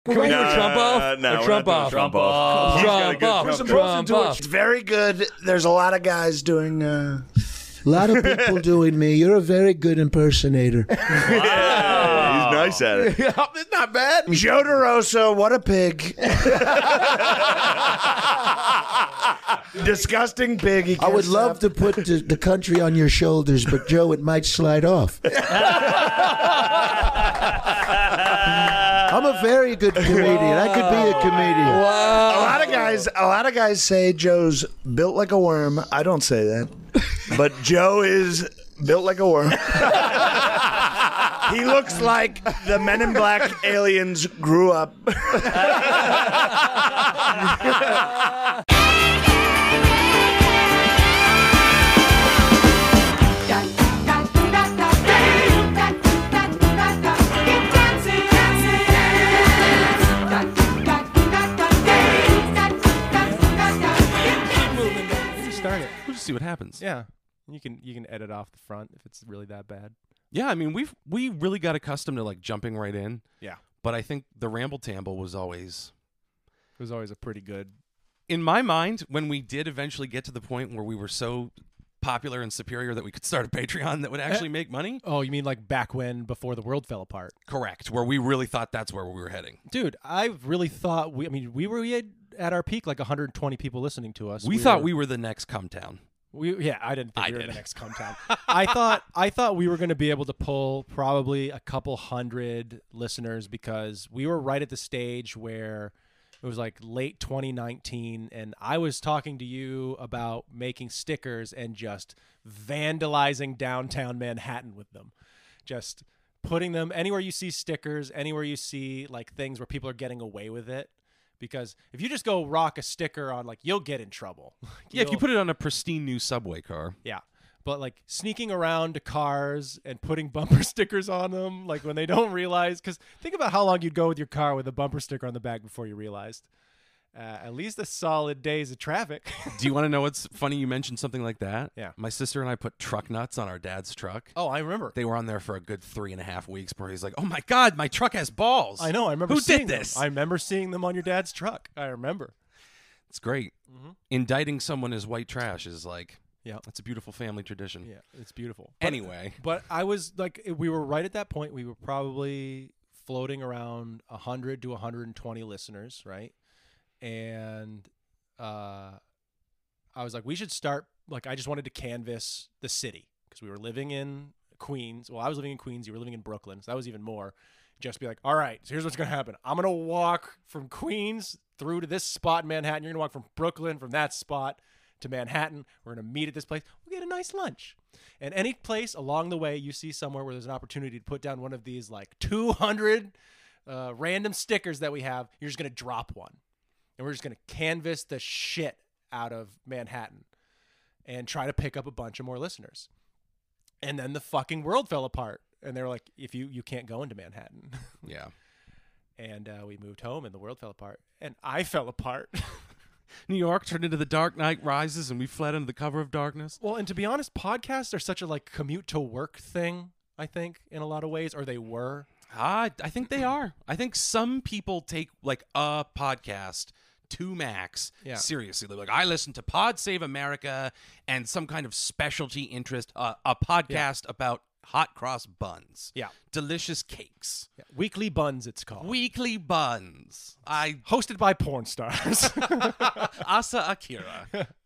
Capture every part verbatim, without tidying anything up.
Can we do No, a Trump no, off? no, a we're Trump not doing off. Trump off. He's got a Trump good off. Trump Trump off. It's very good. There's a lot of guys doing. Uh, A lot of people doing me. You're a very good impersonator. Yeah, he's nice at it. It's not bad. Joe DeRosa, what a pig. Disgusting pig. He I would can't love stop. to put the, the country on your shoulders, but Joe, it might slide off. I'm a very good comedian. I could be a comedian. A lot of guys, a lot of guys say Joe's built like a worm. I don't say that, but Joe is built like a worm. He looks like the Men in Black aliens grew up. Start it. We'll just see what happens. Yeah, you can you can edit off the front if it's really that bad. Yeah, I mean, we've we really got accustomed to like jumping right in. Yeah, But I think the Ramble Tamble was always, it was always a pretty good. in my mind, when we did eventually get to the point where we were so popular and superior that we could start a Patreon that would actually make money. Oh, you mean like back when, before the world fell apart? Correct. Where we really thought that's where we were heading. Dude, I really thought we. I mean, we were we had at our peak like one hundred twenty people listening to us. We, thought we were the next Come Town. We yeah, I didn't think I we were did. the next Come Town. I thought I thought we were going to be able to pull probably a couple hundred listeners because we were right at the stage where it was like late twenty nineteen, and I was talking to you about making stickers and just vandalizing downtown Manhattan with them, just putting them anywhere you see stickers, anywhere you see like things where people are getting away with it. Because if you just go rock a sticker on, like, you'll get in trouble. Yeah, if you You'll- put it on a pristine new subway car. yeah. But like sneaking around to cars and putting bumper stickers on them, like when they don't realize, because think about how long you'd go with your car with a bumper sticker on the back before you realized. Uh, at least a solid days of traffic. Do you want to know what's funny? You mentioned something like that. Yeah. My sister and I put truck nuts on our dad's truck. Oh, I remember. They were on there for a good three and a half weeks before he's like, oh my God, my truck has balls. I know. I remember Who seeing did this? them. I remember seeing them on your dad's truck. I remember. It's great. Mm-hmm. Indicting someone as white trash is like, Yeah. it's a beautiful family tradition. Yeah, it's beautiful. But- Anyway. But I was like, we were right at that point. We were probably floating around one hundred to one hundred twenty listeners, right? And uh, I was like, we should start, like, I just wanted to canvas the city because we were living in Queens. Well, I was living in Queens. You were living in Brooklyn. So that was even more. Just be like, all right, so here's what's going to happen. I'm going to walk from Queens through to this spot in Manhattan. You're going to walk from Brooklyn, from that spot to Manhattan. We're going to meet at this place. We'll get a nice lunch. And any place along the way you see somewhere where there's an opportunity to put down one of these like two hundred uh, random stickers that we have, you're just going to drop one. And we're just going to canvas the shit out of Manhattan and try to pick up a bunch of more listeners. And then the fucking world fell apart. And they were like, if you, you can't go into Manhattan. Yeah. And uh, we moved home and the world fell apart. And I fell apart. New York turned into the Dark Knight Rises and we fled under the cover of darkness. Well, and to be honest, podcasts are such a like commute to work thing, I think, in a lot of ways, or they were. Ah, I think they are. I think some people take like a podcast to max Yeah. seriously. They're like, I listen to Pod Save America and some kind of specialty interest, uh, a podcast about hot cross buns. Yeah. Delicious cakes. Yeah. Weekly Buns, it's called. Weekly buns. I Hosted by porn stars. Asa Akira.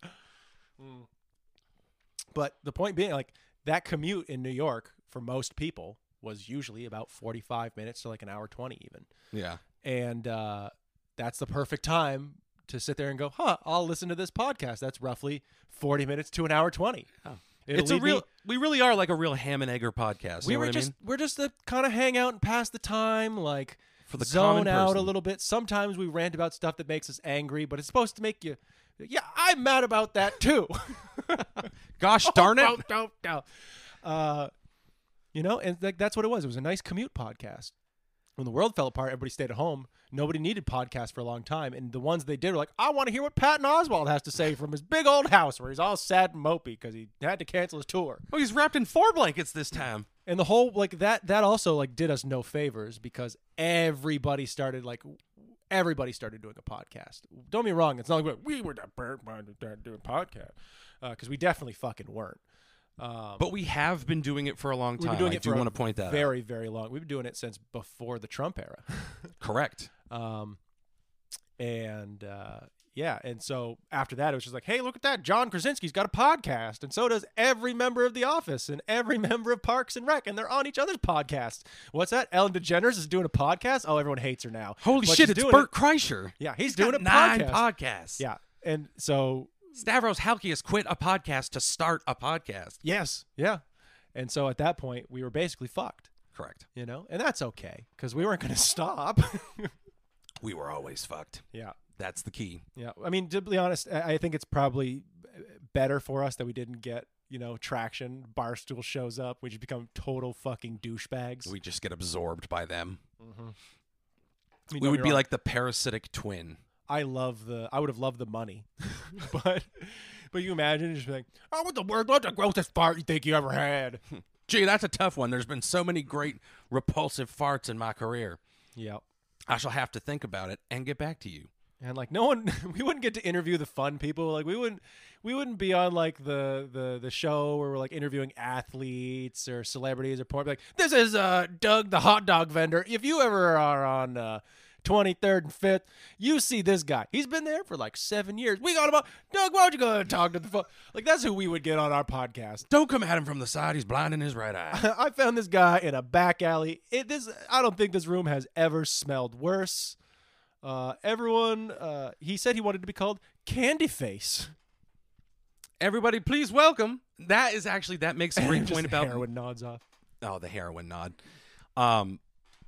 But the point being, like, that commute in New York for most people was usually about forty-five minutes to like an hour twenty even. Yeah. And uh, that's the perfect time to sit there and go, huh, I'll listen to this podcast. That's roughly forty minutes to an hour twenty. Oh. It'll It's a lead real me- we really are like a real ham and egger podcast. we you know were what just I mean? we're just to kind of hang out and pass the time, like For the zone common out a person. little bit. Sometimes we rant about stuff that makes us angry, but it's supposed to make you, yeah, I'm mad about that too. Gosh darn it. Oh, don't, don't. Uh, you know, and like that's what it was. It was a nice commute podcast. When the world fell apart, everybody stayed at home. Nobody needed podcasts for a long time. And the ones they did were like, I want to hear what Patton Oswalt has to say from his big old house where he's all sad and mopey because he had to cancel his tour. Oh, he's wrapped in four blankets this time. And the whole like that that also like did us no favors because everybody started like everybody started doing a podcast. Don't get me wrong, it's not like we were the bird doing a podcast because uh, we definitely fucking weren't. Um, But we have been doing it for a long we've time. been doing I it do for want a to point that very very long. We've been doing it since before the Trump era. out. Correct. Um, and uh, yeah, and so after that, it was just like, hey, look at that, John Krasinski's got a podcast, and so does every member of The Office and every member of Parks and Rec, and they're on each other's podcasts. What's that? Ellen DeGeneres is doing a podcast. Oh, everyone hates her now. Holy But shit, she's it's doing Bert it. Kreischer. Yeah, he's, He's doing got a nine podcast. podcasts. Yeah, and so Stavros Halkias quit a podcast to start a podcast. yes, yeah, and so at that point, we were basically fucked. Correct. You know, and that's okay because we weren't going to stop. We were always fucked. Yeah. That's the key. Yeah, I mean, to be honest, I I think it's probably better for us that we didn't get, you know, traction. Barstool shows up, we just become total fucking douchebags. We just get absorbed by them. Mm-hmm. I mean, We don't would get be me wrong, like the parasitic twin. I love the, I would have loved the money, but, but you imagine just being like, oh, what the word? What's the grossest fart you think you ever had? Gee, that's a tough one. There's been so many great repulsive farts in my career. Yeah, I shall have to think about it and get back to you. and like no one, we wouldn't get to interview the fun people. Like we wouldn't, we wouldn't be on like the the the show where we're like interviewing athletes or celebrities or porn. Like this is uh Doug the hot dog vendor. If you ever are on uh, twenty-third and fifth, you see this guy. He's been there for like seven years. We got him on. Doug, why don't you go and talk to the phone? Like that's who we would get on our podcast. Don't come at him from the side. He's blind in his right eye. I found this guy in a back alley. It this I don't think this room has ever smelled worse. Uh, everyone, uh, he said he wanted to be called Candy Face. Everybody, please welcome. That is actually, that makes a great Just point about heroin nods off. Oh, the heroin nod. Um,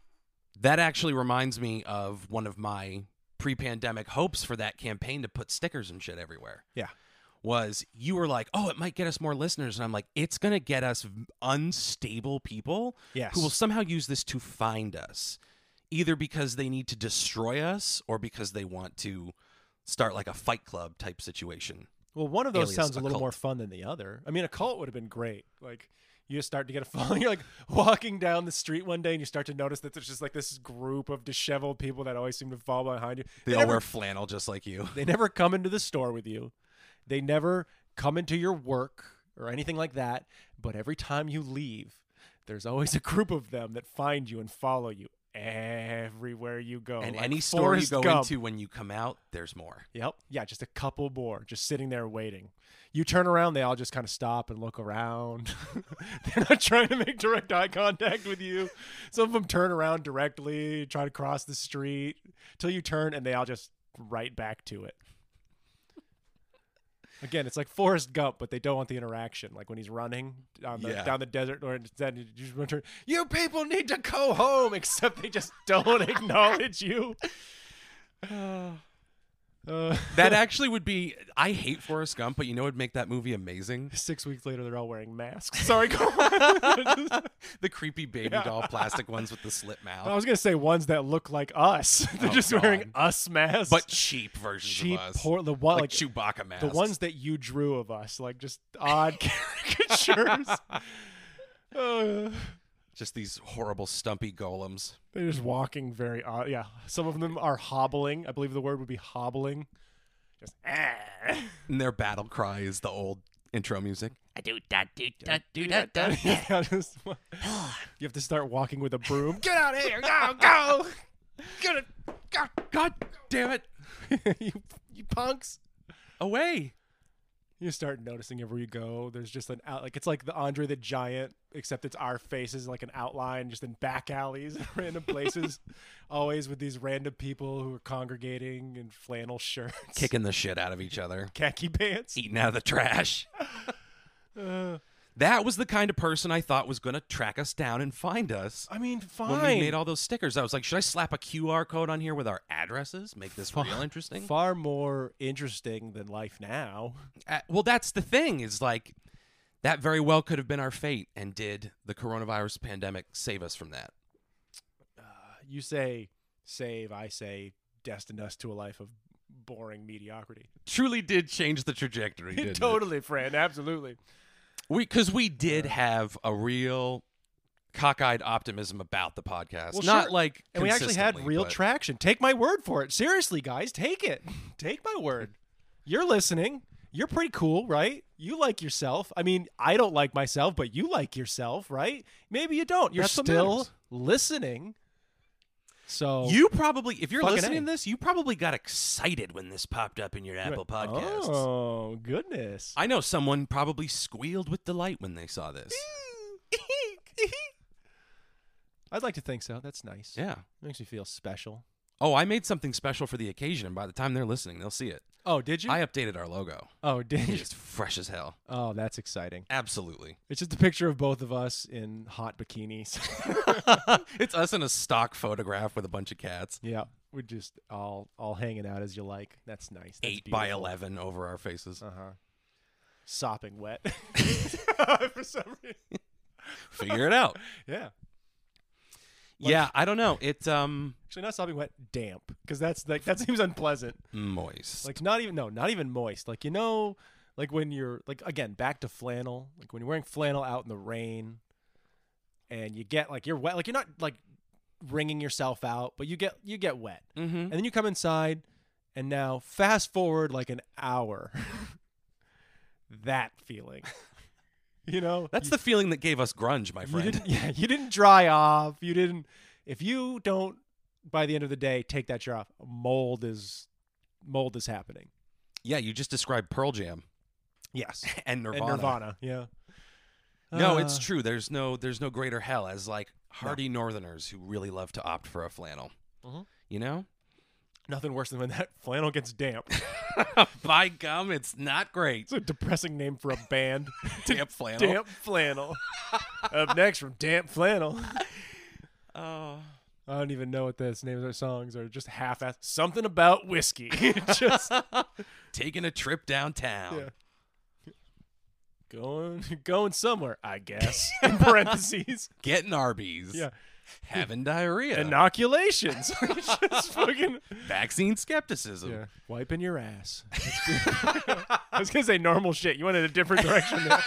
that actually reminds me of one of my pre-pandemic hopes for that campaign to put stickers and shit everywhere. Yeah. Was you were like, oh, it might get us more listeners. And I'm like, it's going to get us unstable people Yes. who will somehow use this to find us, either because they need to destroy us or because they want to start like a Fight Club type situation. Well, one of those alias sounds a a little cult. more fun than the other. I mean, a cult would have been great. Like, you just start to get a following. You're like walking down the street one day and you start to notice that there's just like this group of disheveled people that always seem to fall behind you. They, all never, wear flannel just like you. They never come into the store with you. They never come into your work or anything like that. But every time you leave, there's always a group of them that find you and follow you everywhere you go. And like any store you Forrest go Gump. into when you come out, there's more. Yep. Yeah, just a couple more just sitting there waiting. You turn around, they all just kind of stop and look around. They're not trying to make direct eye contact with you. Some of them turn around directly, try to cross the street till you turn and they all just right back to it. Again, it's like Forrest Gump, but they don't want the interaction. Like when he's running down the, Yeah. down the desert, or instead you just want to, you people need to go home, except they just don't acknowledge you. Uh, That actually would be. I hate Forrest Gump, but you know what would make that movie amazing? Six weeks later, they're all wearing masks. Sorry, go on. The creepy baby Yeah. doll plastic ones with the slit mouth, I was gonna say ones that look like us. They're Oh, just God. wearing us masks, but cheap versions cheap, of us, poor the one like, like, Chewbacca masks. the ones that you drew of us, like just odd caricatures. Uh, just these horrible stumpy golems. they're just walking very odd. Yeah, some of them are hobbling. I believe the word would be hobbling. Just ah. And their battle cry is the old intro music. Yeah, just- you have to start walking with a broom. Get out of here! Go, go! Get it! God, God damn it! you, you punks! Away! You start noticing everywhere you go. There's just an out, like it's like the Andre the Giant, except it's our faces, like an outline, just in back alleys, and random places, always with these random people who are congregating in flannel shirts, Kicking the shit out of each other, khaki pants. eating out of the trash. Uh, That was the kind of person I thought was going to track us down and find us. I mean, fine. When we made all those stickers, I was like, should I slap a Q R code on here with our addresses? Make this Far- real interesting? Far more interesting than life now. Uh, well, that's the thing, is like, that very well could have been our fate. And did the coronavirus pandemic save us from that? You say save, I say destined us to a life of boring mediocrity. Truly did change the trajectory, didn't it? Totally, friend. Absolutely. We, because we did have a real cockeyed optimism about the podcast. Well, Not sure. like And we actually had consistently, real but- traction. Take my word for it. Seriously, guys, take it. Take my word. You're listening. You're pretty cool, right? You like yourself. I mean, I don't like myself, but you like yourself, right? Maybe you don't. You're That's what still matters. listening. So You probably, if you're Fucking listening A. to this, you probably got excited when this popped up in your Apple Podcasts. Oh, goodness. I know someone probably squealed with delight when they saw this. I'd like to think so. That's nice. Yeah. Makes me feel special. Oh, I made something special for the occasion, and by the time they're listening, they'll see it. Oh, did you? I updated our logo. oh, did you? It's fresh as hell. Oh, that's exciting. Absolutely. It's just a picture of both of us in hot bikinis. It's us in a stock photograph with a bunch of cats. Yeah, we're just all all hanging out as you like. That's nice. That's Eight by beautiful. eleven over our faces. Uh huh. Sopping wet. For some reason. Figure it out. Yeah. Yeah, I don't know. It's um Actually, not sopping wet. Damp, because that's like that seems unpleasant. moist. Like not even no, not even moist. Like you know, like when you're like again back to flannel. Like when you're wearing flannel out in the rain, and you get like you're wet. Like you're not like wringing yourself out, but you get you get wet. mm-hmm. And then you come inside, and now fast forward like an hour. That feeling, you know, That's you, the feeling that gave us grunge, my you friend. didn't, yeah, you didn't dry off. You didn't. If you don't, by the end of the day, take that shirt off, mold is mold is happening. Yeah, you just described Pearl Jam Yes, and Nirvana. and Nirvana. Yeah. No, Uh, it's true. There's no there's no greater hell as like hardy northerners who really love to opt for a flannel. Mhm. You know? nothing worse than when that flannel gets damp. By gum, it's not great. It's a depressing name for a band. Damp flannel. Damp Flannel. Up next from Damp Flannel. Oh. I don't even know what the names of their songs are. Just half-assed. Something about whiskey. Just Taking a trip downtown. yeah. going going somewhere, I guess. In parentheses. Getting Arby's. Yeah. Having diarrhea. Inoculations. Just fucking Vaccine skepticism. yeah. Wiping your ass. I was gonna say normal shit. You went in a different direction there.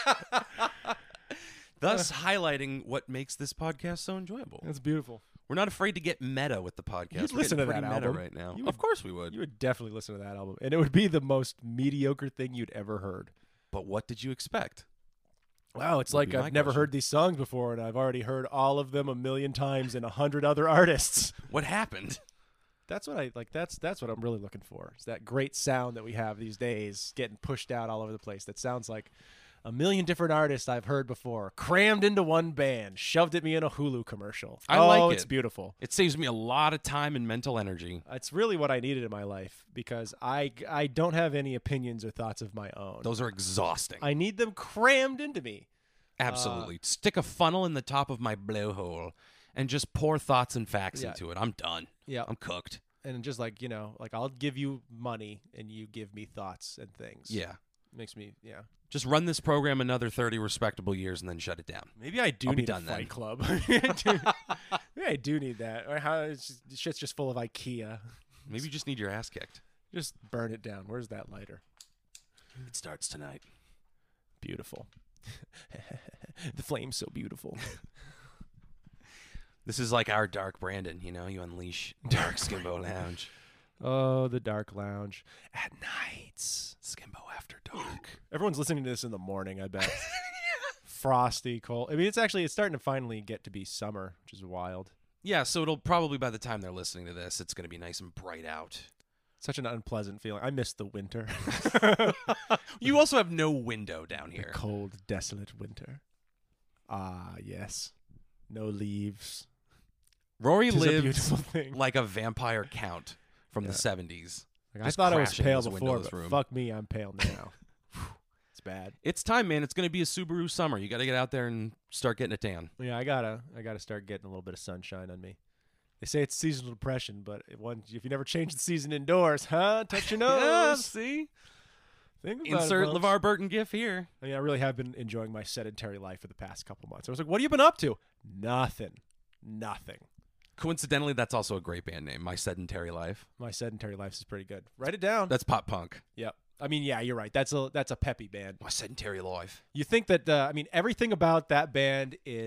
Thus highlighting what makes this podcast so enjoyable. That's beautiful. We're not afraid to get meta with the podcast. You'd We're listen to getting that pretty meta album. right now. You would- Of course we would. You would definitely listen to that album, and it would be the most mediocre thing you'd ever heard. But what did you expect? Wow, it's Would like be my I've never question. heard these songs before, and I've already heard all of them a million times in a hundred other artists. What happened? That's what I like. That's that's what I'm really looking for. Is that great sound that we have these days, getting pushed out all over the place. That sounds like a million different artists I've heard before, crammed into one band, shoved at me in a Hulu commercial. I oh, like it's it. beautiful. It saves me a lot of time and mental energy. It's really what I needed in my life because I I don't have any opinions or thoughts of my own. Those are exhausting. I need them crammed into me. Absolutely. Stick a funnel in the top of my blowhole and just pour thoughts and facts Yeah. into it. I'm done. Yeah. I'm cooked. And just like, you know, like I'll give you money and you give me thoughts and things. Yeah. Makes me, yeah. Just run this program another thirty respectable years and then shut it down. Maybe I do I'll be need a done then. Fight Club. Maybe I do, maybe I do need that. Or how it's just, this shit's just full of IKEA. Maybe you just need your ass kicked. Just burn it down. Where's that lighter? It starts tonight. Beautiful. The flame's so beautiful. This is like our Dark Brandon, you know? You unleash Dark Skimbo Lounge. Oh, the dark lounge at nights. Skimbo After Dark. Everyone's listening to this in the morning, I bet. Frosty, cold. I mean, it's actually, it's starting to finally get to be summer, which is wild. Yeah, so it'll probably, by the time they're listening to this, it's going to be nice and bright out. Such an unpleasant feeling. I miss the winter. You also have no window down The here. cold, desolate winter. Ah, yes. No leaves. Rory Tis a lives beautiful thing. like a vampire count from Yeah. the seventies. Like, I just thought I was crashing pale his before, windowless but room. fuck me, I'm pale now. It's bad. It's time, man. It's going to be a Subaru summer. You got to get out there and start getting it tan. Yeah, I gotta, I gotta start getting a little bit of sunshine on me. They say it's seasonal depression, but if, one, if you never change the season indoors, huh? Touch your Yeah, nose. see? Think about Insert it, folks. LeVar Burton gif here. I mean, I really have been enjoying my sedentary life for the past couple months. I was like, what have you been up to? Nothing. Nothing. Coincidentally, that's also a great band name, My Sedentary Life. My sedentary life is pretty good. Write it down. That's pop punk. Yep. I mean, yeah, you're right. That's a that's a peppy band. My Sedentary Life. You think that uh, I mean everything about that band is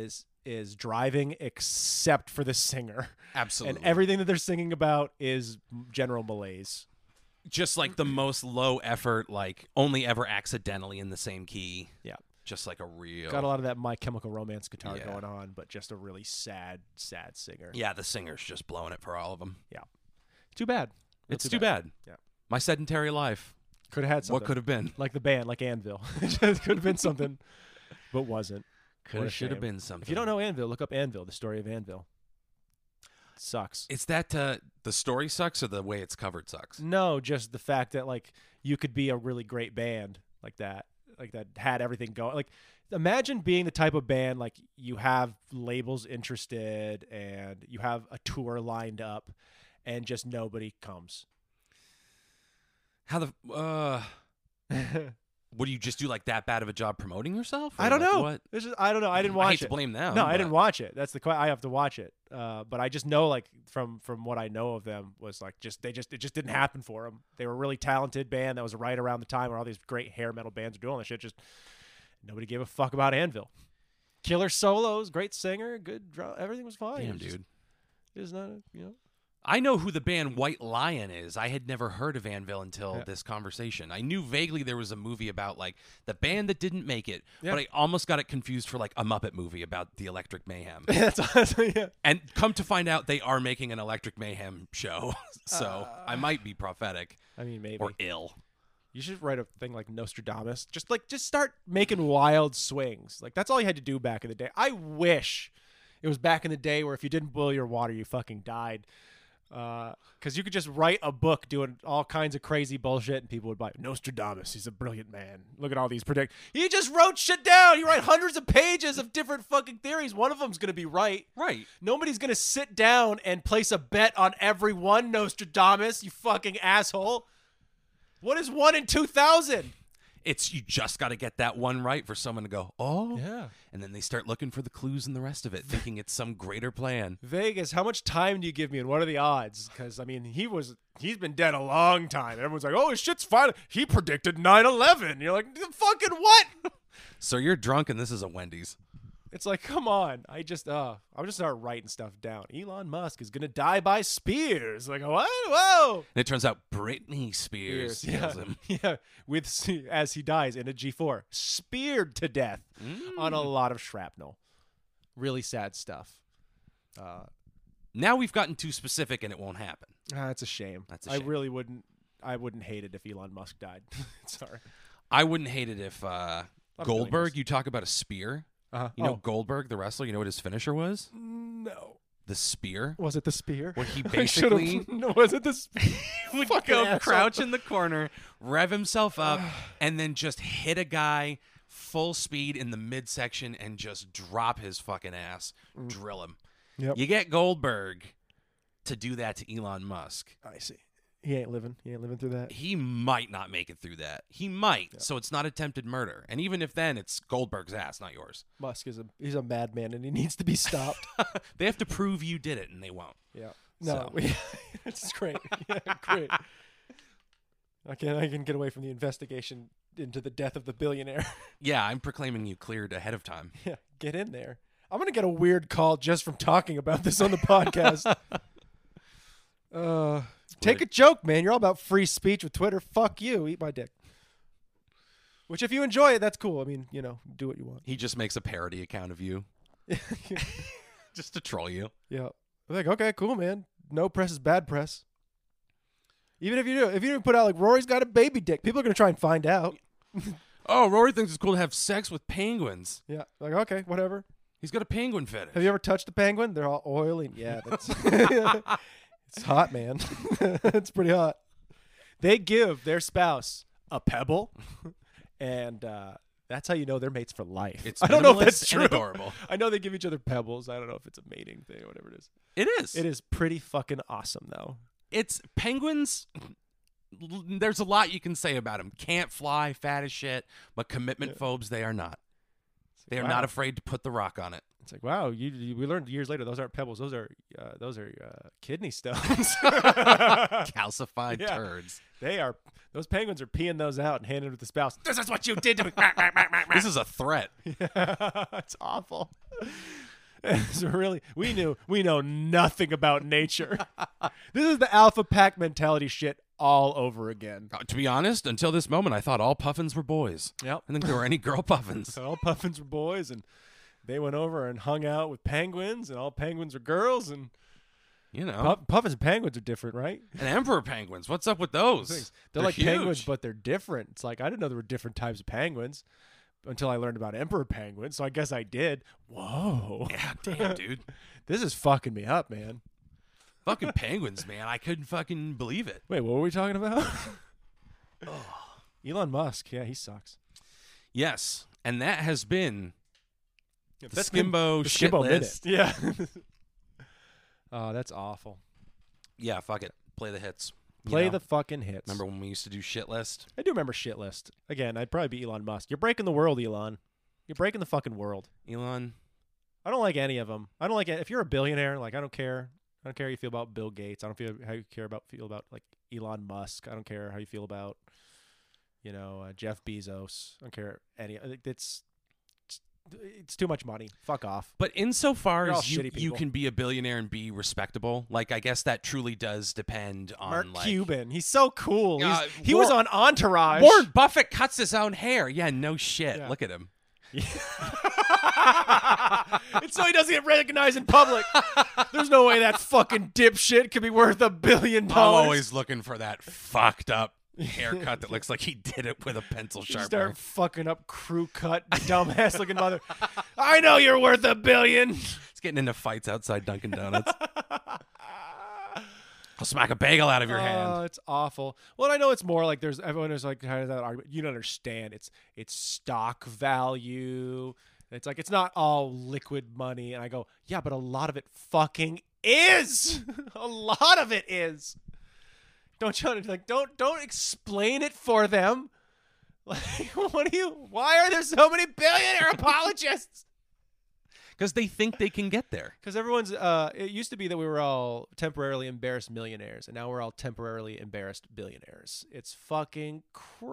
is driving, except for the singer. Absolutely. And everything that they're singing about is general malaise. Just like the most low effort, like only ever accidentally in the same key. Yeah. Just like a real. Got a lot of that My Chemical Romance guitar Yeah. going on, but just a really sad, sad singer. Yeah, the singer's just blowing it for all of them. Yeah. Too bad. Real It's too bad. Yeah. My sedentary life. Could have had something. What could have been? Like the band, like Anvil. It just could have been something, but wasn't. Could What a have, should have shame. been something. If you don't know Anvil, look up Anvil, the story of Anvil. It sucks. It's that uh, the story sucks or the way it's covered sucks? No, just the fact that like you could be a really great band like that, like that had everything going. Like imagine being the type of band like you have labels interested and you have a tour lined up and just nobody comes. How the uh what do you just do like that bad of a job promoting yourself? Or I don't like know. What? This is, I don't know. I didn't watch I hate it. to blame them. No, I but- didn't watch it. That's the que- I have to watch it. Uh, but I just know, like from from what I know of them, was like just they just it just didn't happen for them. They were a really talented band that was right around the time where all these great hair metal bands are doing all this shit. Just nobody gave a fuck about Anvil. Killer solos, great singer, good drum, everything was fine. Damn, It was just- dude. it was not, a, you know. I know who the band White Lion is. I had never heard of Anvil until Yeah. this conversation. I knew vaguely there was a movie about like the band that didn't make it, Yeah. but I almost got it confused for like a Muppet movie about the Electric Mayhem. That's awesome. Yeah. And come to find out, they are making an Electric Mayhem show, so Uh, I might be prophetic I mean, maybe or ill. you should write a thing like Nostradamus. Just like just start making wild swings. Like that's all you had to do back in the day. I wish it was back in the day where if you didn't boil your water, you fucking died. Because you could just write a book doing all kinds of crazy bullshit and people would buy it. Nostradamus, he's a brilliant man. Look at all these predict. He just wrote shit down. You write hundreds of pages of different fucking theories. One of them's going to be right. Right. Nobody's going to sit down and place a bet on every one, Nostradamus, you fucking asshole. What is one in two thousand? It's you just got to get that one right for someone to go, oh, Yeah. and then they start looking for the clues and the rest of it, thinking it's some greater plan. Vegas, how much time do you give me and what are the odds? Because, I mean, he was, he's been dead a long time. And everyone's like, oh, his shit's fine. He predicted nine eleven. You're like, fucking what? So you're drunk and this is a Wendy's. It's like, come on. I just, uh, I'm just start writing stuff down. Elon Musk is going to die by spears. Like, what? Whoa. And it turns out Britney Spears Spears, kills yeah. him. Yeah. With, as he dies in a G four, speared to death on a lot of shrapnel. Really sad stuff. Uh, Now we've gotten too specific and it won't happen. ah, it's a shame. That's a I shame. really wouldn't, I wouldn't hate it if Elon Musk died. Sorry. I wouldn't hate it if uh, of Goldberg, billionaires. you talk about a spear. Uh-huh. You know Oh. Goldberg, the wrestler, you know what his finisher was? No. The spear. Was it the spear? Where he I should've- basically no, was it the spear? would Fucking go asshole. crouch in the corner, rev himself up, and then just hit a guy full speed in the midsection and just drop his fucking ass, drill him. Yep. You get Goldberg to do that to Elon Musk. I see. He ain't living. He ain't living through that. He might not make it through that. He might. So it's not attempted murder. And even if then, it's Goldberg's ass, not yours. Musk is a he's a madman and he needs to be stopped. They have to prove you did it, and they won't. Yeah. No, So. it's great. Yeah, great. I can I can get away from the investigation into the death of the billionaire. Yeah, I'm proclaiming you cleared ahead of time. Yeah, get in there. I'm gonna get a weird call just from talking about this on the podcast. uh, take a joke, man. You're all about free speech with Twitter. Fuck you. Eat my dick. Which, if you enjoy it, that's cool. I mean, you know, do what you want. He just makes a parody account of you just to troll you. Yeah. I'm like, okay, cool, man. No press is bad press. Even if you do, if you didn't put out like Rory's got a baby dick, people are gonna try and find out. Oh, Rory thinks it's cool to have sex with penguins. Yeah. Like, okay, whatever. He's got a penguin fetish. Have you ever touched a penguin? They're all oily. Yeah, that's it's hot, man. It's pretty hot. They give their spouse a pebble, and uh, that's how you know they're mates for life. It's I don't know if minimalist that's true. and adorable. I know they give each other pebbles. I don't know if it's a mating thing or whatever it is. It is. It is pretty fucking awesome, though. It's penguins. l- There's a lot you can say about them. Can't fly, fat as shit, but commitment phobes, they are not. They are Wow. not afraid to put the rock on it. It's like, wow, you, you we learned years later those aren't pebbles. Those are uh, those are uh, kidney stones. Calcified Yeah. turds. They are those penguins are peeing those out and handing it to the spouse. This is what you did to me. This is a threat. Yeah, it's awful. So really, we knew we know nothing about nature. This is the alpha pack mentality shit all over again. Uh, to be honest, until this moment, I thought all puffins were boys. Yep. I didn't think there were any girl puffins. So all puffins were boys, and they went over and hung out with penguins, and all penguins are girls, and You know, puff, puffins and penguins are different, right? and emperor penguins. What's up with those? They're, They're like huge. penguins, but they're different. It's like I didn't know there were different types of penguins until I learned about emperor penguins. So I guess I did. Whoa. Yeah, damn, dude. This is fucking me up, man. Fucking penguins, man. I couldn't fucking believe it. Wait, what were we talking about? Elon Musk. Yeah, he sucks. Yes, and that has been the That's been Skimbo the shit Skimbo minute. list. Yeah. Oh, that's awful. Yeah, fuck it. Play the hits. You Play know? the fucking hits. Remember when we used to do shit list? I do remember shit list. Again, I'd probably be Elon Musk. You're breaking the world, Elon. You're breaking the fucking world. Elon. I don't like any of them. I don't like it. If you're a billionaire, like I don't care. I don't care how you feel about Bill Gates. I don't feel how you care about feel about like Elon Musk. I don't care how you feel about, you know, uh, Jeff Bezos. I don't care any. It's it's too much money. Fuck off. But insofar You're all as you, shitty you people. can be a billionaire and be respectable, like I guess that truly does depend on Mark like Cuban. He's so cool. He's, Uh, he was War- on Entourage. Warren Buffett cuts his own hair. Yeah, no shit. Yeah. Look at him. It's so he doesn't get recognized in public. There's no way that fucking dipshit could be worth a billion I'm dollars. always looking for that fucked up haircut that looks like he did it with a pencil You sharpener. start fucking up crew cut, dumbass looking mother. I know you're worth a billion. He's getting into fights outside Dunkin' Donuts. I'll smack a bagel out of your Oh, hand. it's awful. Well, I know it's more like there's everyone is like kind of that argument. You don't understand. It's it's stock value. It's like it's not all liquid money. And I go, yeah, but a lot of it fucking is. A lot of it is. Don't you like don't don't explain it for them. Like what do you? Why are there so many billionaire apologists? Because they think they can get there. Because everyone's, uh, it used to be that we were all temporarily embarrassed millionaires, and now we're all temporarily embarrassed billionaires. It's fucking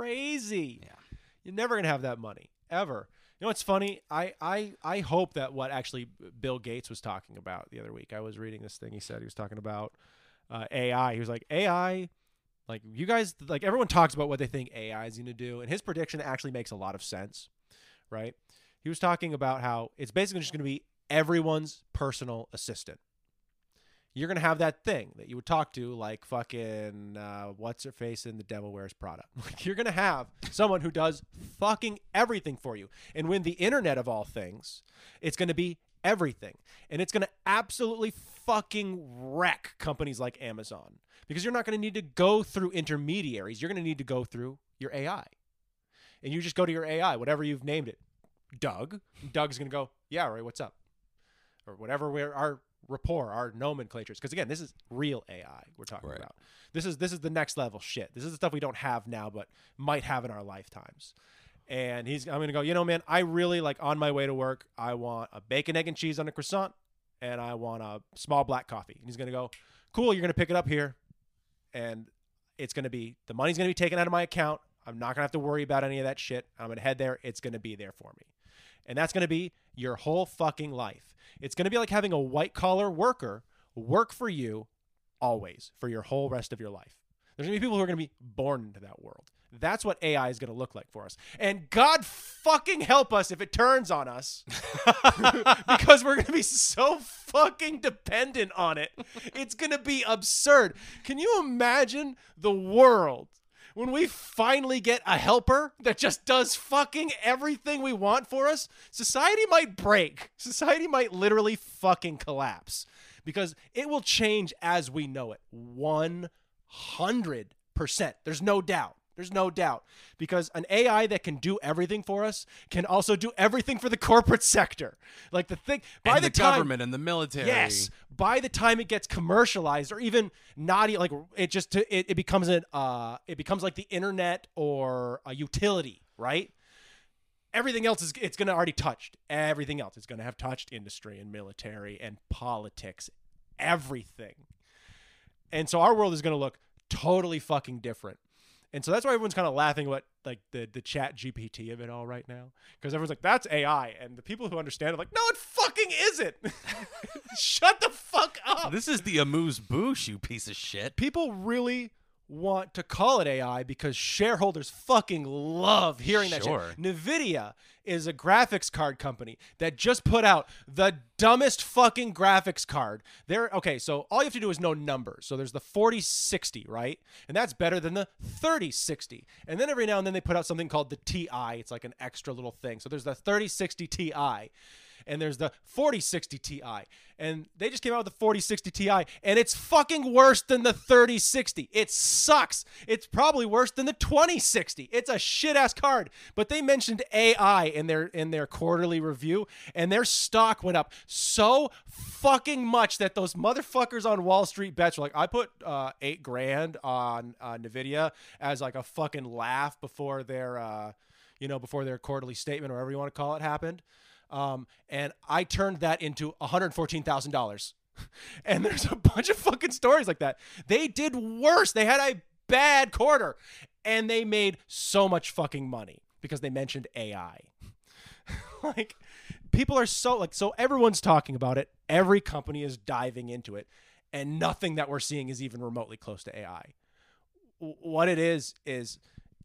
crazy. Yeah. You're never gonna have that money ever. You know what's funny? I, I, I hope that what actually Bill Gates was talking about the other week. I was reading this thing. He said he was talking about uh, A I. He was like, A I, like you guys, like everyone talks about what they think A I is gonna do, and his prediction actually makes a lot of sense, right? He was talking about how it's basically just going to be everyone's personal assistant. You're going to have that thing that you would talk to like fucking, uh, what's her face in The Devil Wears Prada. Like you're going to have someone who does fucking everything for you. And when the internet of all things, it's going to be everything. And it's going to absolutely fucking wreck companies like Amazon because you're not going to need to go through intermediaries. You're going to need to go through your A I. And you just go to your A I, whatever you've named it. Doug. Doug's going to go, yeah, Roy, what's up? Or whatever we're, our rapport, our nomenclatures. Because, again, this is real A I we're talking Right. about. This is this is the next level shit. This is the stuff we don't have now but might have in our lifetimes. And he's, I'm going to go, you know, man, I really, like, on my way to work, I want a bacon, egg, and cheese on a croissant, and I want a small black coffee. And he's going to go, cool, you're going to pick it up here. And it's going to be, the money's going to be taken out of my account. I'm not going to have to worry about any of that shit. I'm going to head there. It's going to be there for me. And that's going to be your whole fucking life. It's going to be like having a white collar worker work for you always for your whole rest of your life. There's going to be people who are going to be born into that world. That's what A I is going to look like for us. And God fucking help us if it turns on us. Because we're going to be so fucking dependent on it. It's going to be absurd. Can you imagine the world when we finally get a helper that just does fucking everything we want for us? Society might break. Society might literally fucking collapse because it will change as we know it. one hundred percent. There's no doubt. There's no doubt. Because an A I that can do everything for us can also do everything for the corporate sector. Like the thing, by and the, the, time, government and the military. Yes. By the time it gets commercialized, or even not, e- like it just it, it becomes an uh, it becomes like the internet or a utility, right? Everything else is it's going to already touched. Everything else is going to have touched industry and military and politics, everything. And so our world is going to look totally fucking different. And so that's why everyone's kind of laughing at like the the Chat G P T of it all right now, because everyone's like, that's A I, and the people who understand it are like, no, it fucking isn't. Shut the fuck up. This is the amuse bouche, you piece of shit. People really want to call it A I because shareholders fucking love hearing that Sure. shit. NVIDIA is a graphics card company that just put out the dumbest fucking graphics card. They're okay, so all you have to do is know numbers. So there's the forty sixty, right? And that's better than the thirty sixty. And then every now and then they put out something called the T I. It's like an extra little thing. So there's the thirty sixty T I. And there's the forty sixty Ti. And they just came out with the forty sixty Ti, and it's fucking worse than the thirty sixty. It sucks. It's probably worse than the twenty sixty. It's a shit-ass card. But they mentioned A I in their in their quarterly review, and their stock went up so fucking much that those motherfuckers on Wall Street bets were like, I put uh, eight grand on uh, NVIDIA as like a fucking laugh before their, uh, you know, before their quarterly statement or whatever you want to call it happened. Um, and I turned that into one hundred fourteen thousand dollars. And there's a bunch of fucking stories like that. They did worse. They had a bad quarter, and they made so much fucking money because they mentioned A I. Like, people are so, like, so everyone's talking about it. Every company is diving into it, and nothing that we're seeing is even remotely close to A I. W- what it is, is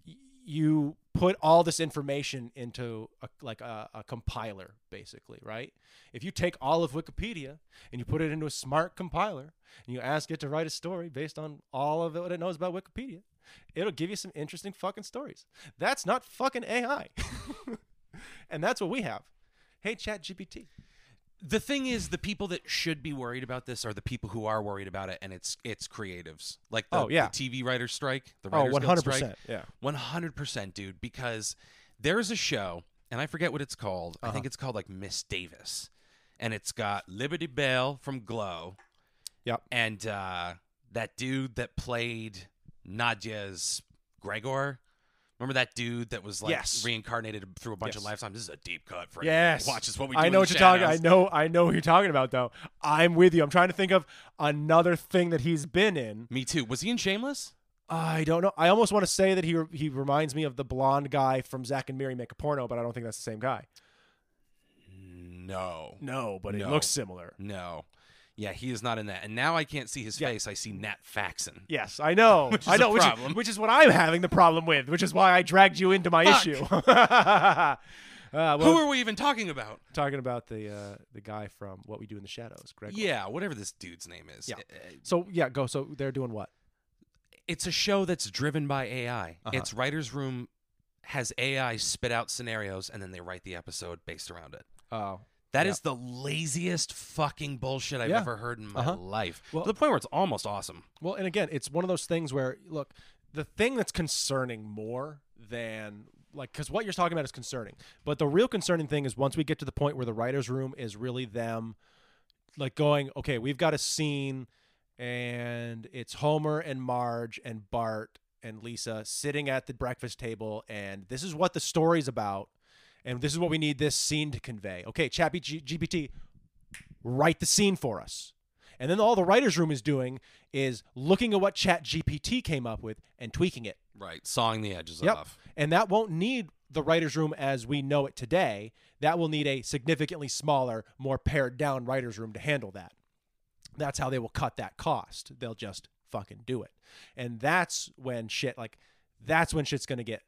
you put all this information into a, like a, a compiler, basically, right? If you take all of Wikipedia and you put it into a smart compiler and you ask it to write a story based on all of it, what it knows about Wikipedia, it'll give you some interesting fucking stories. That's not fucking A I. And that's what we have. Hey, Chat G P T. The thing is, the people that should be worried about this are the people who are worried about it, and it's it's creatives. Like the, Oh, yeah. the T V writers strike, the Oh, writers one Guild hundred strike. percent. Yeah. one hundred percent, dude, because there's a show, and I forget what it's called. I Uh-huh. think it's called, like, Miss Davis. And it's got Liberty Bell from Glow. Yep. And uh, that dude that played Nadia's Gregor. Remember that dude that was, like, Yes. reincarnated through a bunch Yes. of lifetimes? This is a deep cut for Yes. anyone who watches what we do I in know the what you're talking. I shadows. know. I know what you're talking about, though. I'm with you. I'm trying to think of another thing that he's been in. Me too. Was he in Shameless? I don't know. I almost want to say that he he reminds me of the blonde guy from Zack and Miri Make a Porno, but I don't think that's the same guy. No. No, but it No. looks similar. No. Yeah, he is not in that. And now I can't see his Yeah. face. I see Nat Faxon. Yes, I know. Which is I know, a which problem. is, which is what I'm having the problem with, which is why I dragged you into my Fuck. issue. uh, well, Who are we even talking about? talking about the uh, the guy from What We Do in the Shadows, Greg. Yeah, whatever this dude's name is. Yeah. Uh, So yeah, go. So they're doing what? It's a show that's driven by A I. Uh-huh. Its writer's room has A I spit out scenarios, and then they write the episode based around it. Oh, That Yeah. is the laziest fucking bullshit I've Yeah. ever heard in my Uh-huh. life. Well- to the point where it's almost awesome. well, and again, it's one of those things where look, the thing that's concerning more than like because what you're talking about is concerning, but the real concerning thing is once we get to the point where the writers' room is really them, like going, okay, we've got a scene, and it's Homer and Marge and Bart and Lisa sitting at the breakfast table, and this is what the story's about. And this is what we need this scene to convey. Okay, Chat G P T, write the scene for us. And then all the writer's room is doing is looking at what Chat G P T came up with and tweaking it. Right. Sawing the edges Yep. off. And that won't need the writer's room as we know it today. That will need a significantly smaller, more pared down writer's room to handle that. That's how they will cut that cost. They'll just fucking do it. And that's when shit, like, that's when shit's going to get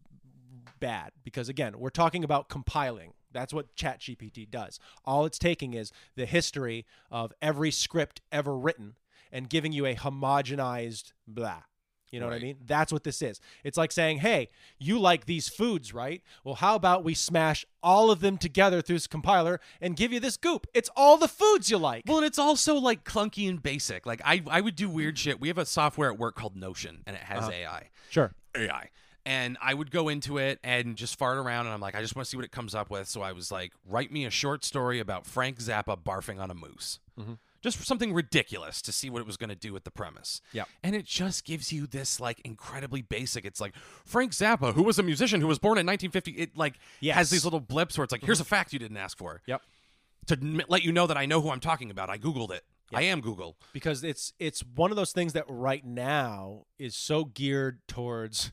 bad, because again, we're talking about compiling. That's what Chat G P T does. All it's taking is the history of every script ever written and giving you a homogenized blah. You know what I Right. mean? That's what this is. It's like saying, hey, you like these foods, right? Well, how about we smash all of them together through this compiler and give you this goop? It's all the foods you like. Well, and it's also like clunky and basic. Like I, I would do weird shit. We have a software at work called Notion, and it has Uh-huh. A I. Sure. A I. And I would go into it and just fart around, and I'm like, I just want to see what it comes up with. So I was like, write me a short story about Frank Zappa barfing on a moose. Mhm. Just something ridiculous to see what it was going to do with the premise. Yep. And it just gives you this like incredibly basic. It's like Frank Zappa, who was a musician who was born in nineteen fifty. It like Yes. has these little blips where it's like, here's a fact you didn't ask for. Yep. To m- let you know that I know who I'm talking about. I Googled it. I am Google. because it's it's one of those things that right now is so geared towards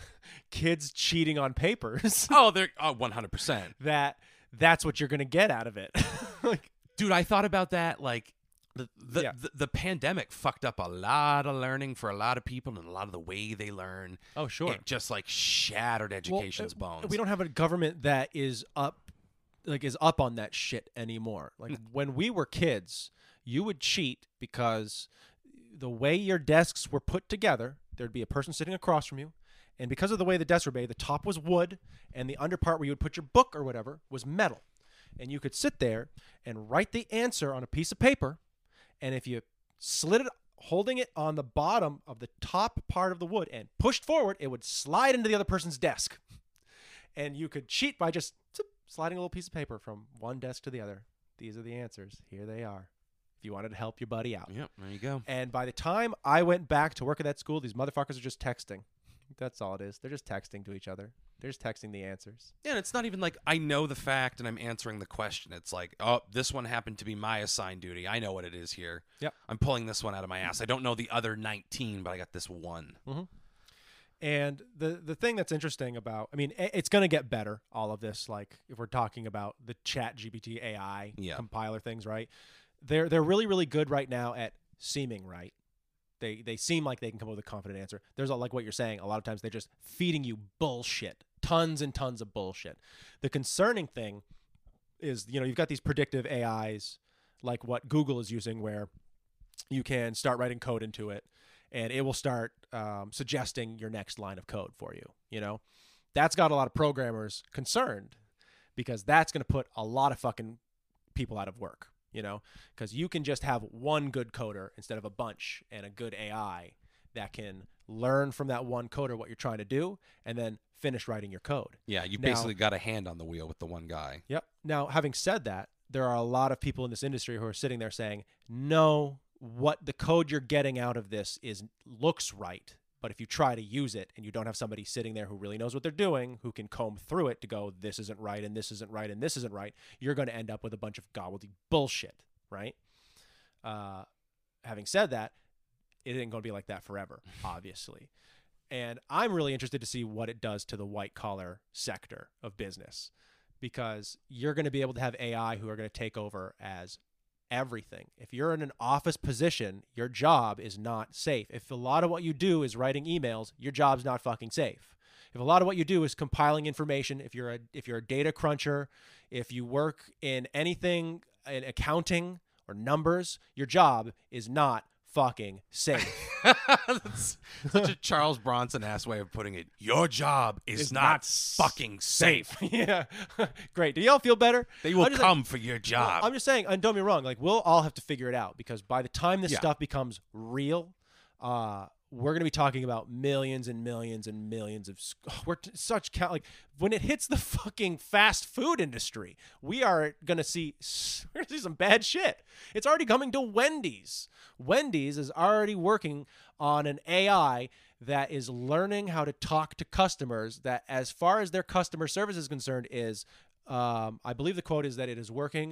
kids cheating on papers Oh, they're oh, one hundred percent. that that's what you're going to get out of it. Like, Dude, I thought about that. Like, the the, Yeah. the the pandemic fucked up a lot of learning for a lot of people and a lot of the way they learn. oh, sure. It just like shattered Well, education's uh, bones. We don't have a government that is up like is up on that shit anymore. Like when we were kids, you would cheat because the way your desks were put together, there'd be a person sitting across from you, and because of the way the desks were made, the top was wood and the under part where you would put your book or whatever was metal. And you could sit there and write the answer on a piece of paper, and if you slid it holding it on the bottom of the top part of the wood and pushed forward, it would slide into the other person's desk. And you could cheat by just zip, sliding a little piece of paper from one desk to the other. These are the answers. Here they are. If you wanted to help your buddy out. Yep, there you go. And by the time I went back to work at that school, these motherfuckers are just texting. That's all it is. They're just texting to each other. They're just texting the answers. Yeah, and it's not even like I know the fact and I'm answering the question. It's like, oh, this one happened to be my assigned duty. I know what it is here. Yep. I'm pulling this one out of my ass. I don't know the other nineteen, but I got this one. Mm-hmm. And the the thing that's interesting about, I mean, i- it's going to get better, all of this. Like, if we're talking about the Chat G P T A I Yeah. compiler things, right? They're they're really, really good right now at seeming right. They they seem like they can come up with a confident answer. There's a, like what you're saying, a lot of times they're just feeding you bullshit, tons and tons of bullshit. The concerning thing is, you know, you've got these predictive A Is like what Google is using, where you can start writing code into it and it will start um, suggesting your next line of code for you. You know, that's got a lot of programmers concerned because that's going to put a lot of fucking people out of work. You know, because you can just have one good coder instead of a bunch and a good A I that can learn from that one coder what you're trying to do and then finish writing your code. Yeah, you Now- basically got a hand on the wheel with the one guy. Yep. Now, having said that, there are a lot of people in this industry who are sitting there saying, no, what the code you're getting out of this is looks right. But if you try to use it and you don't have somebody sitting there who really knows what they're doing, who can comb through it to go, this isn't right, and this isn't right, and this isn't right, you're going to end up with a bunch of gobbledy bullshit, right? Uh, having said that, it ain't going to be like that forever, obviously. And I'm really interested to see what it does to the white-collar sector of business, because you're going to be able to have A I who are going to take over as everything. If you're in an office position, your job is not safe. If a lot of what you do is writing emails, your job's not fucking safe. If a lot of what you do is compiling information, if you're a if you're a data cruncher, if you work in anything in accounting or numbers, your job is not fucking safe. That's such a Charles Bronson ass way of putting it. Your job is It's not, not fucking safe. Yeah. Great. Do y'all feel better? They will I'm just come like- for your Well, job. I'm just saying, and don't be wrong, like we'll all have to figure it out, because by the time this Yeah. stuff becomes real, uh, we're going to be talking about millions and millions and millions of sc- we're t- such count like when it hits the fucking fast food industry, we are going to see s- we're going to see some bad shit. It's already coming to Wendy's. Wendy's is already working on an A I that is learning how to talk to customers, that as far as their customer service is concerned is um, I believe the quote is that it is working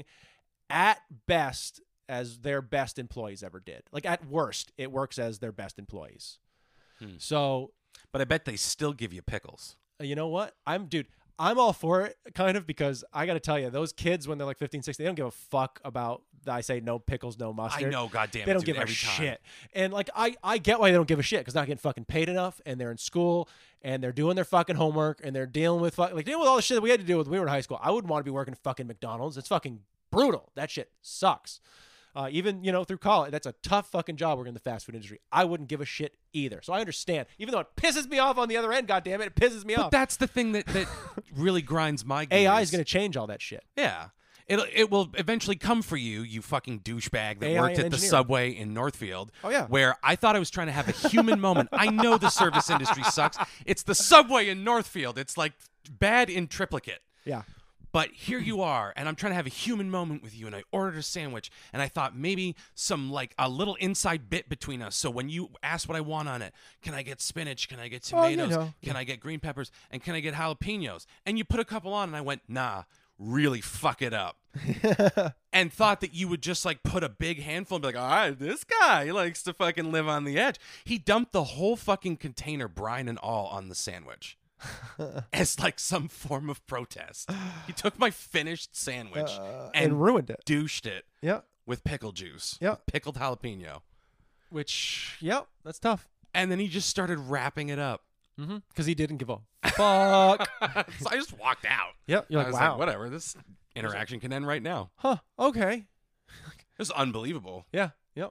at best as their best employees ever did. Like at worst, it works as their best employees. Hmm. So, but I bet they still give you pickles. uh, you know what? I'm dude, I'm all for it kind of, because I got to tell you, those kids when they're like fifteen, sixteen, they don't give a fuck about I say no pickles, no mustard. I know, goddamn They it, don't dude, give a every time. shit. And like I, I get why they don't give a shit, because they're not getting fucking paid enough, and they're in school and they're doing their fucking homework and they're dealing with fuck, like dealing with all the shit that we had to deal with when we were in high school. I wouldn't want to be working at fucking McDonald's. It's fucking brutal. That shit sucks. Uh, even, you know, through college, that's a tough fucking job working in the fast food industry. I wouldn't give a shit either. So I understand. Even though it pisses me off on the other end, goddammit, it pisses me But off. that's the thing that, that really grinds my gears. A I is going to change all that shit. Yeah. It it will eventually come for you, you fucking douchebag that A I worked and at the engineering. Subway in Northfield. Oh, yeah. Where I thought I was trying to have a human moment. I know the service industry sucks. It's the Subway in Northfield. It's like bad in triplicate. Yeah. But here you are, and I'm trying to have a human moment with you, and I ordered a sandwich, and I thought maybe some, like, a little inside bit between us. So when you ask what I want on it, can I get spinach? Can I get Oh, you tomatoes? know. Can I get green peppers? And can I get jalapenos? And you put a couple on, and I went, nah, really fuck it up. And thought that you would just like put a big handful and be like, all right, this guy likes to fucking live on the edge. He dumped the whole fucking container, brine and all, on the sandwich as like some form of protest. He took my finished sandwich Uh, and, and ruined it. douched it Yeah. with pickle juice. Yeah. with pickled jalapeno. Which, yep, that's tough. And then he just started wrapping it up. Mm-hmm. Because he didn't give a fuck. So I just walked out. Yep. You're I like, was wow. like, whatever, this interaction can end right now. Huh. Okay. It was unbelievable. Yeah. Yep.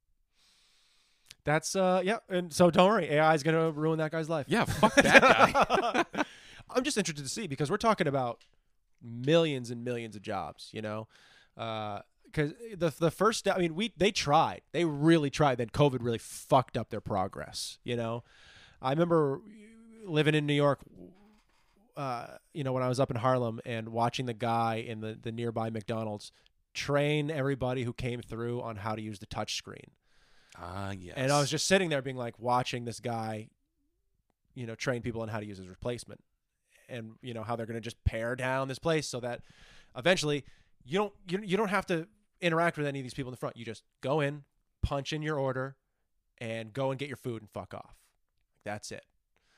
That's uh. Yeah. And so don't worry, A I is gonna ruin that guy's life. Yeah, fuck that guy. I'm just interested to see because we're talking about millions and millions of jobs. You know, because the the first step. I mean, we they tried. They really tried. Then COVID really fucked up their progress. You know, I remember living in New York. Uh, you know, when I was up in Harlem and watching the guy in the, the nearby McDonald's train everybody who came through on how to use the touch screen. Ah, yes. And I was just sitting there being like watching this guy, you know, train people on how to use his replacement and, you know, how they're going to just pare down this place so that eventually you don't, you, you don't have to interact with any of these people in the front. You just go in, punch in your order and go and get your food and fuck off. That's it.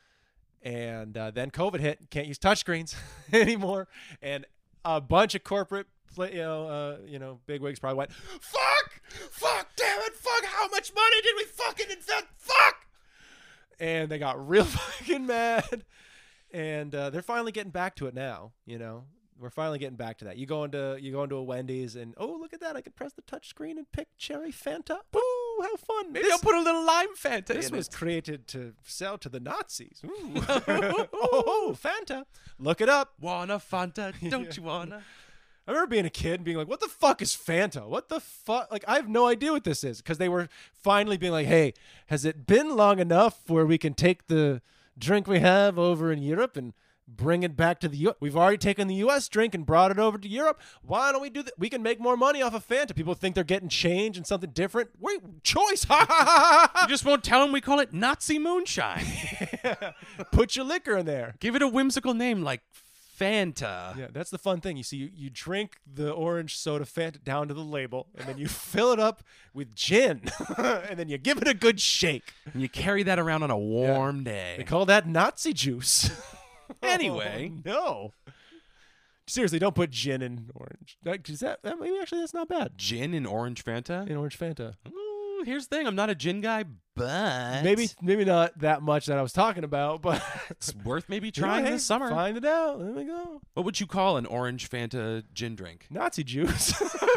And uh, then COVID hit. Can't use touchscreens anymore, and a bunch of corporate, play, you know, uh, you know, bigwigs probably went, "Fuck, fuck, damn it, fuck! How much money did we fucking invent? Fuck!" And they got real fucking mad, and uh, they're finally getting back to it now. You know, we're finally getting back to that. You go into you go into a Wendy's, and oh, look at that! I can press the touch screen and pick cherry Fanta. Boo! How fun! Maybe This- I'll put a little lime Fanta This in was it. created to sell to the Nazis. Ooh. Oh, Fanta. Look it up. Wanna Fanta? Don't you wanna? I remember being a kid and being like, what the fuck is Fanta? What the fuck? Like, I have no idea what this is. Because they were finally being like, hey, has it been long enough where we can take the drink we have over in Europe and bring it back to the U S? We've already taken the U S drink and brought it over to Europe. Why don't we do that? We can make more money off of Fanta. People think they're getting change and something different. Wait, choice. You just won't tell them we call it Nazi moonshine. Put your liquor in there. Give it a whimsical name like Fanta. Yeah, that's the fun thing. You see, you, you drink the orange soda Fanta down to the label, and then you fill it up with gin, and then you give it a good shake. And you carry that around on a warm day. They call that Nazi juice. Anyway. Oh, no. Seriously, don't put gin in orange. Like, is that, that maybe actually that's not bad. Gin and orange Fanta? In orange Fanta. Ooh, here's the thing. I'm not a gin guy, but Maybe maybe not that much that I was talking about, but it's worth maybe You know, trying hey, this summer. Find it out. There we go. What would you call an orange Fanta gin drink? Nazi juice.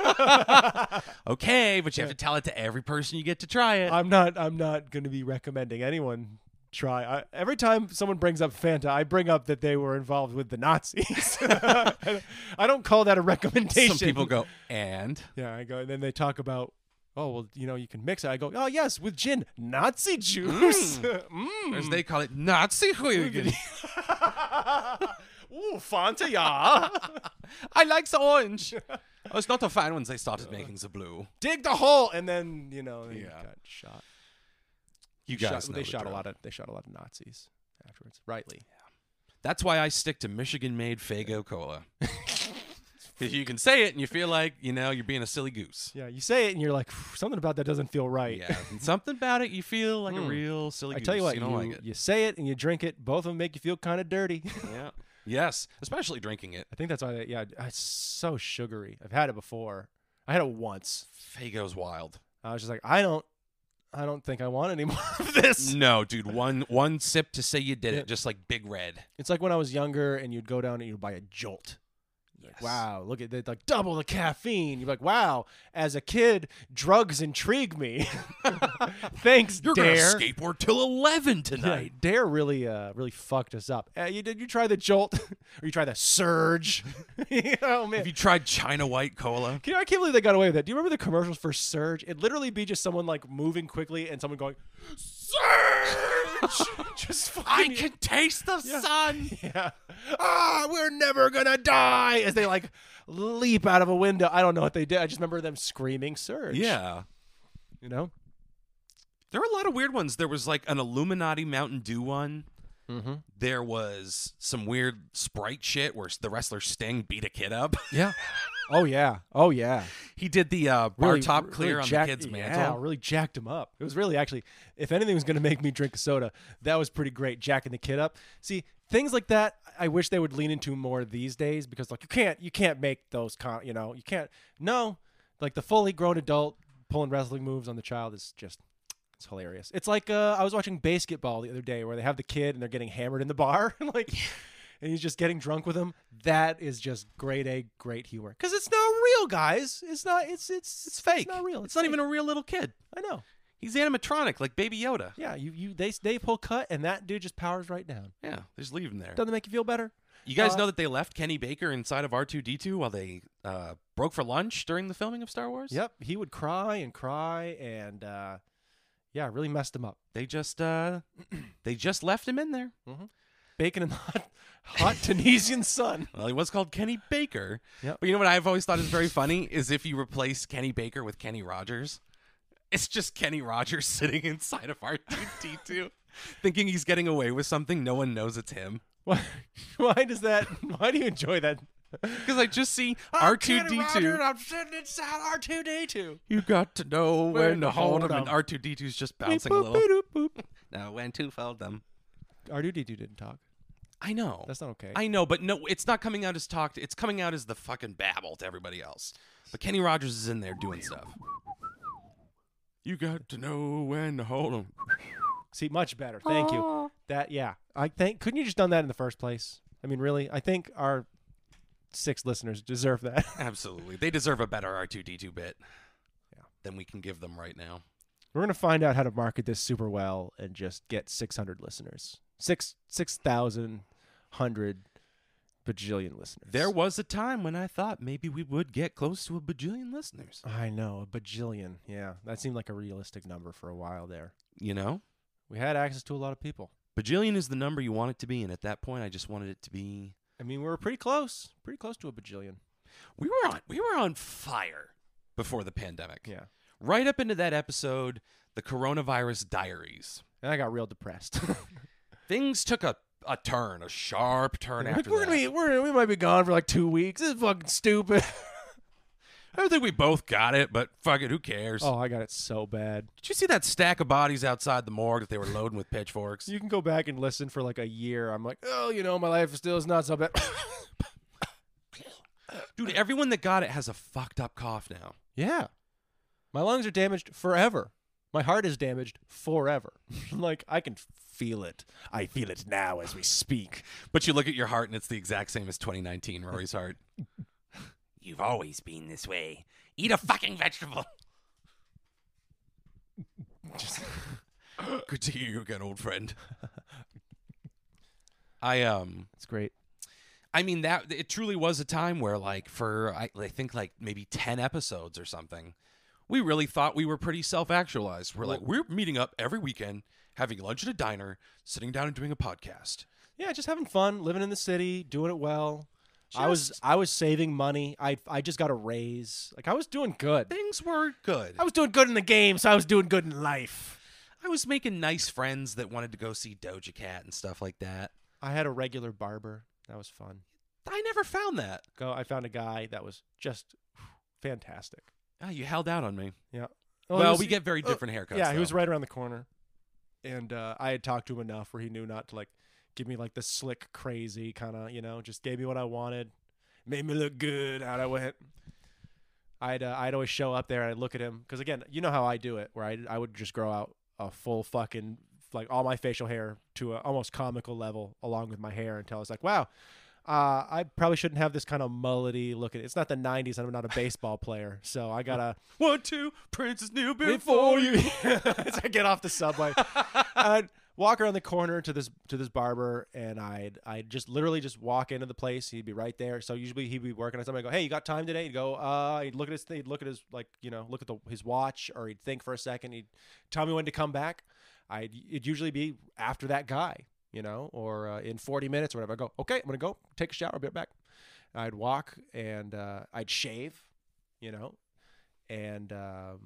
Okay, but you have to tell it to every person you get to try it. I'm not. I'm not going to be recommending anyone try. I, every time someone brings up Fanta, I bring up that they were involved with the Nazis. I don't call that a recommendation. Some people go, and? Yeah, I go, and then they talk about, oh well, you know, you can mix it. I go, oh yes, with gin, Nazi juice. Mm. As they call it, Nazi Huigen. Ooh, Fanta, yeah. I like the orange. Oh, it's not a fan once they started making the blue. Dig the hole, and then you know, they Yeah. got shot. You Shot- guys know they the shot a drill. lot of they shot a lot of Nazis afterwards, rightly. That's why I stick to Michigan-made Faygo Cola. Because you can say it and you feel like, you know, you're being a silly goose. Yeah, you say it and you're like, something about that doesn't feel right. Yeah, and something about it, you feel like a Mm. real silly I goose. tell you what, you you, don't like it. you say it and you drink it. Both of them make you feel kind of dirty. Yeah. Yes, especially drinking it. I think that's why. They, yeah, it's so sugary. I've had it before. I had it once. Faygo's wild. I was just like, I don't, I don't think I want any more of this. No, dude, one one sip to say you did Yeah. it, just like Big Red. It's like when I was younger and you'd go down and you'd buy a Jolt. Like, wow, look at that, like double the caffeine. You're like, wow, as a kid, drugs intrigue me. Thanks, You're Dare. gonna skateboard till eleven Yeah, tonight. Dare really, uh, really fucked us up. Uh, you did you try the Jolt, or you try the Surge? You know, man. Have you tried China White Cola? Can you- I can't believe they got away with that. Do you remember the commercials for Surge? It'd literally be just someone like moving quickly and someone going, Surge! Just I fucking. can taste the Yeah. sun. Yeah. Ah, we're never gonna die as they like leap out of a window. I don't know what they did. I just remember them screaming Surge. Yeah. You know? There were a lot of weird ones. There was like an Illuminati Mountain Dew one. Mm-hmm. There was some weird Sprite shit where the wrestler Sting beat a kid up. Yeah. Oh yeah. Oh yeah. He did the uh, bar Really- top really clear on jacked- the kid's Yeah, mantle. really jacked him up. It was really actually, if anything was going to make me drink a soda, that was pretty great, jacking the kid up. See, things like that, I wish they would lean into more these days because like you can't, you can't make those, con- you know, you can't. No, like the fully grown adult pulling wrestling moves on the child is just. It's hilarious. It's like uh, I was watching basketball the other day where they have the kid and they're getting hammered in the bar, like, and he's just getting drunk with him. That is just grade A, great humor because it's not real, guys. It's not. It's it's It's fake. It's not real. It's not even a real little kid. I know. He's animatronic, like Baby Yoda. Yeah, you you they they pull cut and that dude just powers right down. Yeah, they just leave him there. Doesn't make you feel better? You guys Uh, know that they left Kenny Baker inside of R two D two while they uh, broke for lunch during the filming of Star Wars? Yep. He would cry and cry and uh, yeah, really messed him up. They just uh, they just left him in there. Bacon and hot, hot Tunisian sun. Well, he was called Kenny Baker. Yep. But you know what I've always thought is very funny is if you replace Kenny Baker with Kenny Rogers. It's just Kenny Rogers sitting inside of R two D two thinking he's getting away with something. No one knows it's him. Why? Why does that? Why do you enjoy that? Because I just see R two D two. I'm sitting inside R two D two. You got to know when to hold him. And him. R two D two's just bouncing a little. Now when to fold them. R two D two didn't talk. I know. That's not okay. I know, but no, it's not coming out as talk. It's coming out as the fucking babble to everybody else. But Kenny Rogers is in there doing stuff. You got to know when to hold him. See, much better. Thank you. That yeah. I think couldn't you just done that in the first place? I mean, really? I think our six listeners deserve that. Absolutely. They deserve a better R two D two bit Yeah. than we can give them right now. We're gonna find out how to market this super well and just get six hundred listeners. Six six thousand hundred bajillion listeners. There was a time when I thought maybe we would get close to a bajillion listeners. I know, a bajillion. Yeah, that seemed like a realistic number for a while there. You know? We had access to a lot of people. Bajillion is the number you want it to be, and at that point I just wanted it to be I mean, we were pretty close, pretty close to a bajillion. we were on we were on fire before the pandemic. Yeah, Right up into that episode, the Coronavirus Diaries. and I got real depressed. Things took a, a turn, a sharp turn Like, after we're that. gonna be, we're, we might be gone for like two weeks. This is fucking stupid. I don't think we both got it, but fuck it, who cares? Oh, I got it so bad. Did you see that stack of bodies outside the morgue that they were loading with pitchforks? You can go back and listen for like a year. I'm like, oh, you know, my life still is not so bad. Dude, everyone that got it has a fucked up cough now. Yeah. My lungs are damaged forever. My heart is damaged forever. Like, I can feel it. I feel it now as we speak. But you look at your heart and it's the exact same as twenty nineteen Rory's heart. You've always been this way. Eat a fucking vegetable. Good to hear you again, old friend. I um It's great. I mean that it truly was a time where like for I, I think like maybe ten episodes or something, we really thought we were pretty self-actualized. We're like we're meeting up every weekend, having lunch at a diner, sitting down and doing a podcast. Yeah, just having fun, living in the city, doing it well. I was Just- I was saving money. I I just got a raise. Like I was doing good. Things were good. I was doing good in the game, so I was doing good in life. I was making nice friends that wanted to go see Doja Cat and stuff like that. I had a regular barber. That was fun. I never found that. Go. I found a guy that was just fantastic. Ah, you held out on me. Yeah. well, we get very different haircuts. Yeah, he though. was right around the corner, and uh, I had talked to him enough where he knew not to like give me like the slick, crazy kind of, you know, just gave me what I wanted, made me look good. Out I went. I'd uh, I'd always show up there and I'd look at him because again, you know how I do it, where I I would just grow out a full fucking like all my facial hair to a almost comical level along with my hair until I was like, wow. Uh, I probably shouldn't have this kind of mullety look at it. It's not the nineties. I'm not a baseball player, so I gotta One, two, Princess New before you. As I get off the subway, I'd walk around the corner to this to this barber, and I'd I'd just literally just walk into the place. He'd be right there. So usually he'd be working on something. I go, hey, you got time today? He'd go, uh, he'd look at his he'd look at his like you know look at the his watch, or he'd think for a second. He'd tell me when to come back. I'd it'd usually be after that guy, you know, or uh, in forty minutes or whatever. I go, okay, I'm gonna go take a shower. I'll be right back. I'd walk and uh, I'd shave, you know, and um,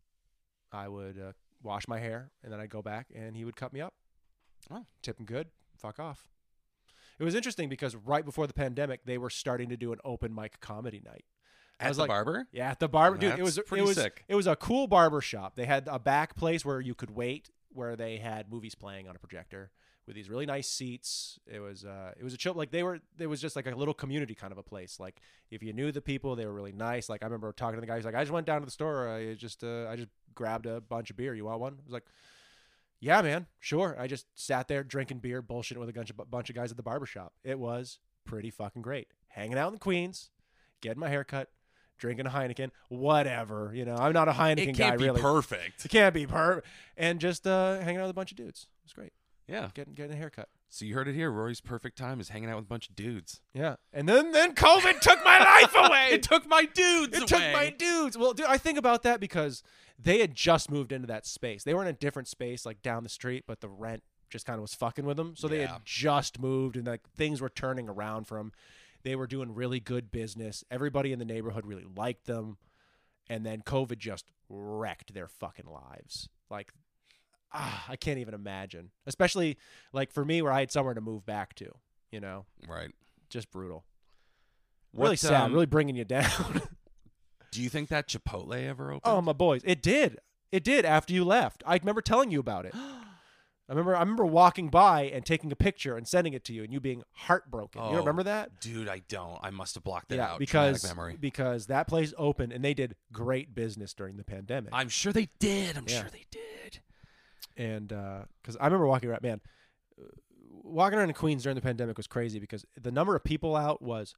I would uh, wash my hair, and then I'd go back and he would cut me up. Oh. Tip him good. fuck off. It was interesting because right before the pandemic, they were starting to do an open mic comedy night. I At was the like, barber? Yeah, at the barber. Dude, it That's was pretty it was sick. it was a cool barber shop. They had a back place where you could wait, where they had movies playing on a projector with these really nice seats. It was uh it was a chill, like they were it was just like a little community kind of a place. Like if you knew the people, they were really nice. Like I remember talking to the guy. He's like, I just went down to the store. I just uh, I just grabbed a bunch of beer. You want one? I was like, yeah, man, sure. I just sat there drinking beer, bullshitting with a bunch of, bunch of guys at the barbershop. It was pretty fucking great. Hanging out in the Queens, getting my hair cut, drinking a Heineken, whatever. You know, I'm not a Heineken It guy, can't be really. perfect. It can't be perfect. And just uh, hanging out with a bunch of dudes. It was great. Yeah. Getting getting a haircut. So you heard it here. Rory's perfect time is hanging out with a bunch of dudes. Yeah. And then then COVID took my life away. It took my dudes It away. took my dudes. Well, dude, I think about that because they had just moved into that space. They were in a different space, like down the street, but the rent just kind of was fucking with them. So they Yeah. had just moved, and like things were turning around for them. They were doing really good business. Everybody in the neighborhood really liked them, and then COVID just wrecked their fucking lives. Like, ah, I can't even imagine. Especially like for me, where I had somewhere to move back to. You know, Right. just brutal. Really What, sad. um, really bringing you down. Do you think that Chipotle ever opened? Oh, my boys. It did. It did after you left. I remember telling you about it. I remember I remember walking by and taking a picture and sending it to you and you being heartbroken. Oh, You remember that? Dude, I don't. I must have blocked it Yeah, out. because Traumatic memory. because that place opened and they did great business during the pandemic. I'm sure they did. I'm Yeah. sure they did. And because I remember walking around, man, uh, walking around in Queens during the pandemic was crazy because the number of people out was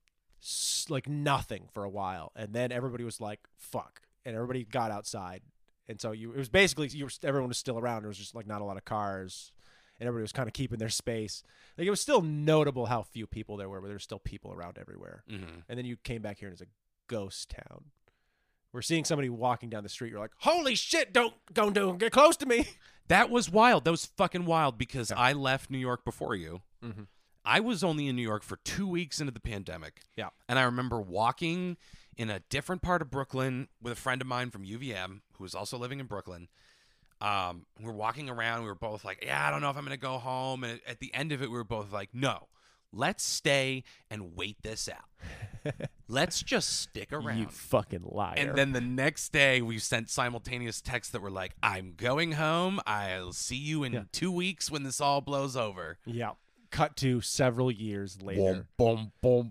s- like nothing for a while, and then everybody was like, "Fuck," and everybody got outside, and so you it was basically you were, everyone was still around. There was just like not a lot of cars, and everybody was kind of keeping their space. Like it was still notable how few people there were, but there were still people around everywhere. Mm-hmm. And then you came back here and it's a ghost town. We're seeing somebody walking down the street. You're like, holy shit, don't, don't, don't get close to me. That was wild. That was fucking wild because I left New York before you. Mm-hmm. I was only in New York for two weeks into the pandemic. Yeah. And I remember walking in a different part of Brooklyn with a friend of mine from U V M who was also living in Brooklyn. Um, we were walking around. We were both like, yeah, I don't know if I'm going to go home. And at the end of it, we were both like, no, let's stay and wait this out. Let's just stick around. You fucking liar. And then the next day, we sent simultaneous texts that were like, I'm going home. I'll see you in Yeah. two weeks when this all blows over. yeah. Cut to several years later. Boom, boom.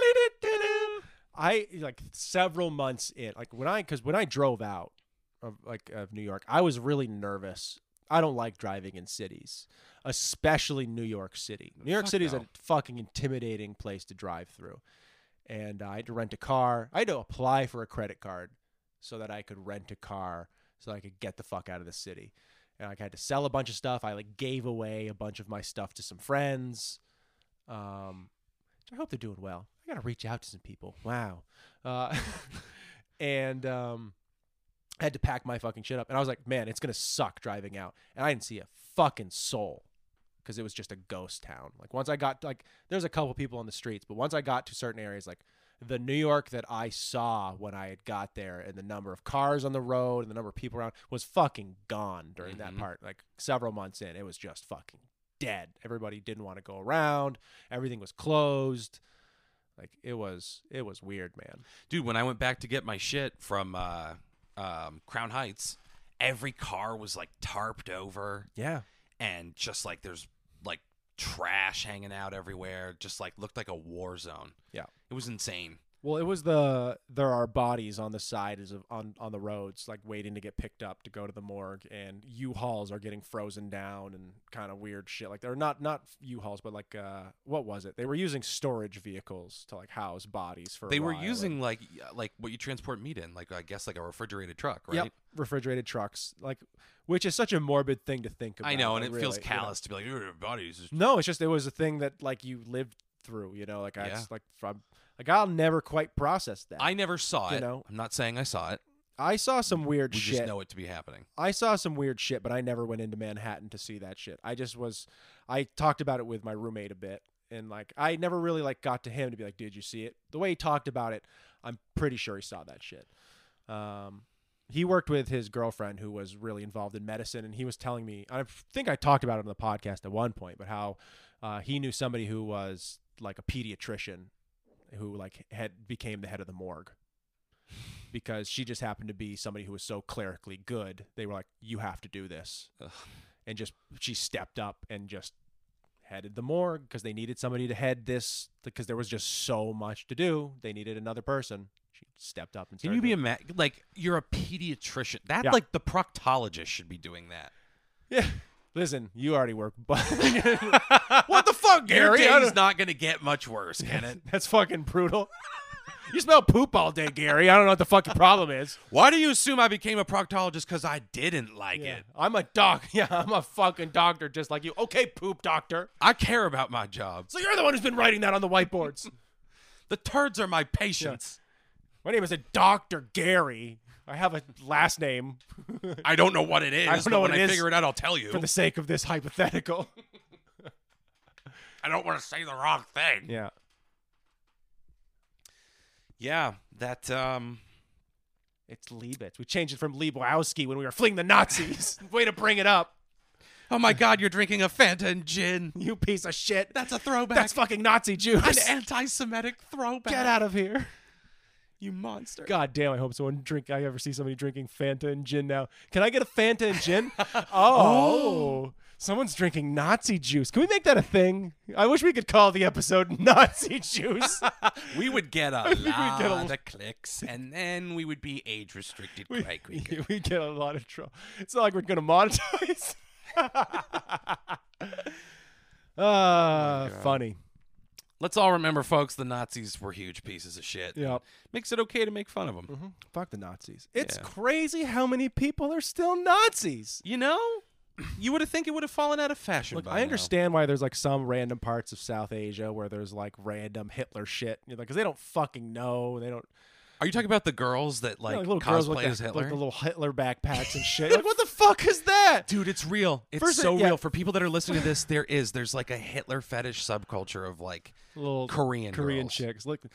I like several months in, like when I, because when I drove out of like of New York, I was really nervous. I don't like driving in cities, especially New York City. New York Fuck City is no. a fucking intimidating place to drive through. And uh, I had to rent a car. I had to apply for a credit card so that I could rent a car so I could get the fuck out of the city. And like, I had to sell a bunch of stuff. I like gave away a bunch of my stuff to some friends. Um, I hope they're doing well. I gotta reach out to some people. Wow. Uh, and um, I had to pack my fucking shit up. And I was like, man, it's gonna suck driving out. And I didn't see a fucking soul because it was just a ghost town. Like once I got like, there's a couple people on the streets, but once I got to certain areas, like the New York that I saw when I had got there and the number of cars on the road and the number of people around was fucking gone during that Mhm. part. Like several months in, it was just fucking dead. Everybody didn't want to go around. Everything was closed. Like it was, it was weird, man. Dude, when I went back to get my shit from uh, um, Crown Heights, every car was like tarped over Yeah. and just like there's like trash hanging out everywhere. Just like looked like a war zone. Yeah. It was insane. Well, it was the there are bodies on the sides of on on the roads, like waiting to get picked up to go to the morgue, and U-Hauls are getting frozen down and kind of weird shit. Like they're not not U-Hauls, but like uh, what was it? They were using storage vehicles to like house bodies for. They a were while, using and- like like what you transport meat in, like I guess like a refrigerated truck, right? Yep, refrigerated trucks, like which is such a morbid thing to think about. I know, and like, it feels really, you know? callous to be like, "Your bodies." Is No, it's just it was a thing that like you lived through, you know, like I Yeah. just, like from like I'll never quite process that. I never saw You it. know? I'm not saying I saw it. I saw some weird We shit. just know it to be happening. I saw some weird shit, but I never went into Manhattan to see that shit. I just was, I talked about it with my roommate a bit, and like I never really like got to him to be like, "Did you see it?" The way he talked about it, I'm pretty sure he saw that shit. Um, he worked with his girlfriend who was really involved in medicine, and he was telling me, I think I talked about it on the podcast at one point, but how uh, he knew somebody who was like a pediatrician who like had became the head of the morgue because she just happened to be somebody who was so clerically good. They were like, you have to do this. Ugh. And just she stepped up and just headed the morgue because they needed somebody to head this because there was just so much to do. They needed another person. She stepped up and Can started you be doing- a ma- like you're a pediatrician? That Yeah. like the proctologist should be doing that. Yeah. Listen, you already work. But what the fuck, Your Gary? I day's don't- not gonna get much worse, can it? That's fucking brutal. You smell poop all day, Gary. I don't know what the fucking problem is. Why do you assume I became a proctologist? Because I didn't like Yeah. it. I'm a doc. Yeah, I'm a fucking doctor just like you. Okay, poop doctor. I care about my job. So you're the one who's been writing that on the whiteboards. The turds are my patients. My name is a Doctor Gary. I have a last name I don't know what it is. I don't but know when what I it is figure it out, I'll tell you. for the sake of this hypothetical. I don't want to say the wrong thing. Yeah. Yeah, that um It's Liebitz. We changed it from Liebowski when we were fleeing the Nazis. Way to bring it up. Oh my god, you're drinking a Fanta and gin. You piece of shit. That's a throwback. That's fucking Nazi Jews. an anti-Semitic throwback. Get out of here. you monster. God damn, I hope someone drink I ever see somebody drinking Fanta and gin now. Can I get a Fanta and gin? Oh. Someone's drinking Nazi juice. Can we make that a thing? I wish we could call the episode Nazi Juice. We would get a would lot get a- of clicks, and then we would be age restricted we, quite quickly. we get a lot of trouble. It's not like we're going to monetize. Ah, funny. Let's all remember, folks, the Nazis were huge pieces of shit. Yep. Makes it okay to make fun of them. Mm-hmm. Fuck the Nazis. It's Yeah. crazy how many people are still Nazis. You know, you would have think it would have fallen out of fashion. Look, by I now. understand why there's like some random parts of South Asia where there's like random Hitler shit. You know, because they don't fucking know. They don't. Are you talking about the girls that like, you know, little girls with cosplay like, as that- Hitler? like the little Hitler backpacks and shit. Like, what the fuck is that? Dude, it's real. It's First, so yeah. real. For people that are listening to this, there is. There's like a Hitler fetish subculture of like Little Korean Korean girls. chicks. Look,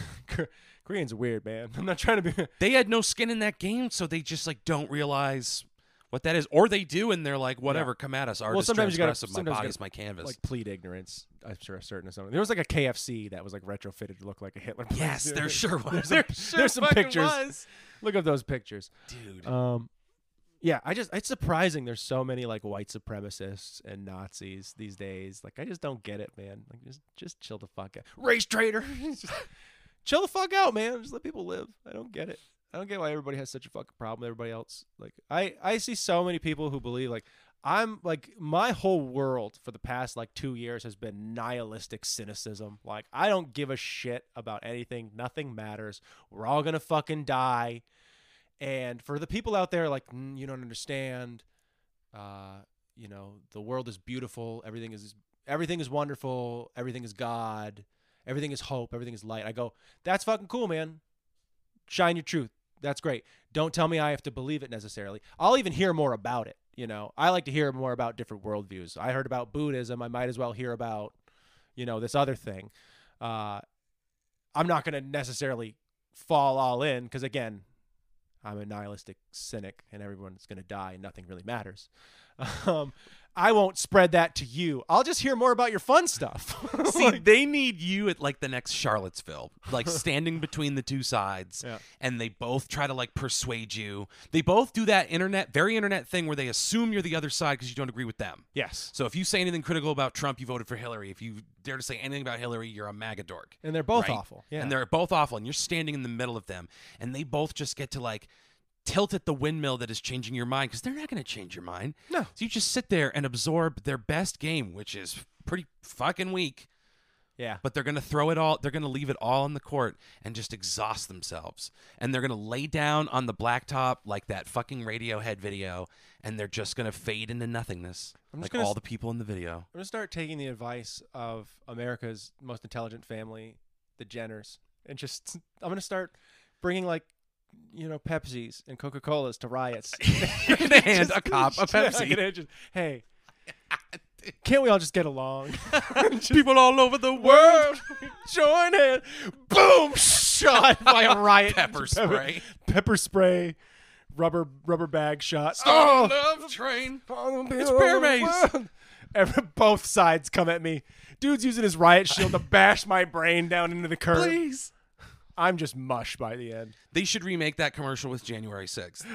Koreans are weird, man. I'm not trying to be. They had no skin in that game, so they just like don't realize what that is, or they do, and they're like, whatever, come at us. Artist Well, sometimes you gotta- transgressive. My sometimes you body's gotta, my canvas. Like plead ignorance. I'm sure a certain something. There was like a K F C that was like retrofitted to look like a Hitler. place. yes, there sure was. There's some, there sure there's some fucking pictures. was. Look at those pictures. Dude. Um, yeah, I just it's surprising there's so many like white supremacists and Nazis these days. Like I just don't get it, man. Like just just chill the fuck out. Race traitor. Just chill the fuck out, man. Just let people live. I don't get it. I don't get why everybody has such a fucking problem with everybody else. Like I I see so many people who believe like I'm like my whole world for the past like two years has been nihilistic cynicism. Like I don't give a shit about anything. Nothing matters. We're all gonna fucking die. And for the people out there, like mm, you don't understand, uh, you know, the world is beautiful. Everything is everything is wonderful. Everything is God. Everything is hope. Everything is light. I go, that's fucking cool, man. Shine your truth. That's great. Don't tell me I have to believe it necessarily. I'll even hear more about it. You know, I like to hear more about different worldviews. I heard about Buddhism. I might as well hear about, you know, this other thing. Uh, I'm not going to necessarily fall all in because, again, I'm a nihilistic cynic and everyone's going to die and nothing really matters. Um, I won't spread that to you. I'll just hear more about your fun stuff. See, they need you at like the next Charlottesville, like standing between the two sides, Yeah. and they both try to like persuade you. They both do that internet, very internet thing where they assume you're the other side because you don't agree with them. Yes. So if you say anything critical about Trump, you voted for Hillary. If you dare to say anything about Hillary, you're a MAGA dork. And they're both right? awful. Yeah. And they're both awful, and you're standing in the middle of them, and they both just get to like tilt at the windmill that is changing your mind because they're not going to change your mind. No. So you just sit there and absorb their best game, which is pretty fucking weak. yeah. But they're going to throw it all, they're going to leave it all in the court and just exhaust themselves. And they're going to lay down on the blacktop like that fucking Radiohead video, and they're just going to fade into nothingness I'm just like gonna all s- the people in the video. I'm going to start taking the advice of America's most intelligent family, the Jenners, and just, I'm going to start bringing like, you know, Pepsis and Coca-Colas to riots. You're going to hand a cop a Yeah, Pepsi. I'm gonna just, hey, can't we all just get along? People all over the world. World, join hands. Boom! Shot by a riot. Pepper spray. Pepper spray. rubber rubber bag shot. Oh, Oh, love train. it's It's Bear Mace. Every, both sides come at me. Dude's using his riot shield to bash my brain down into the curb. Please. I'm just mush by the end. They should remake that commercial with January sixth.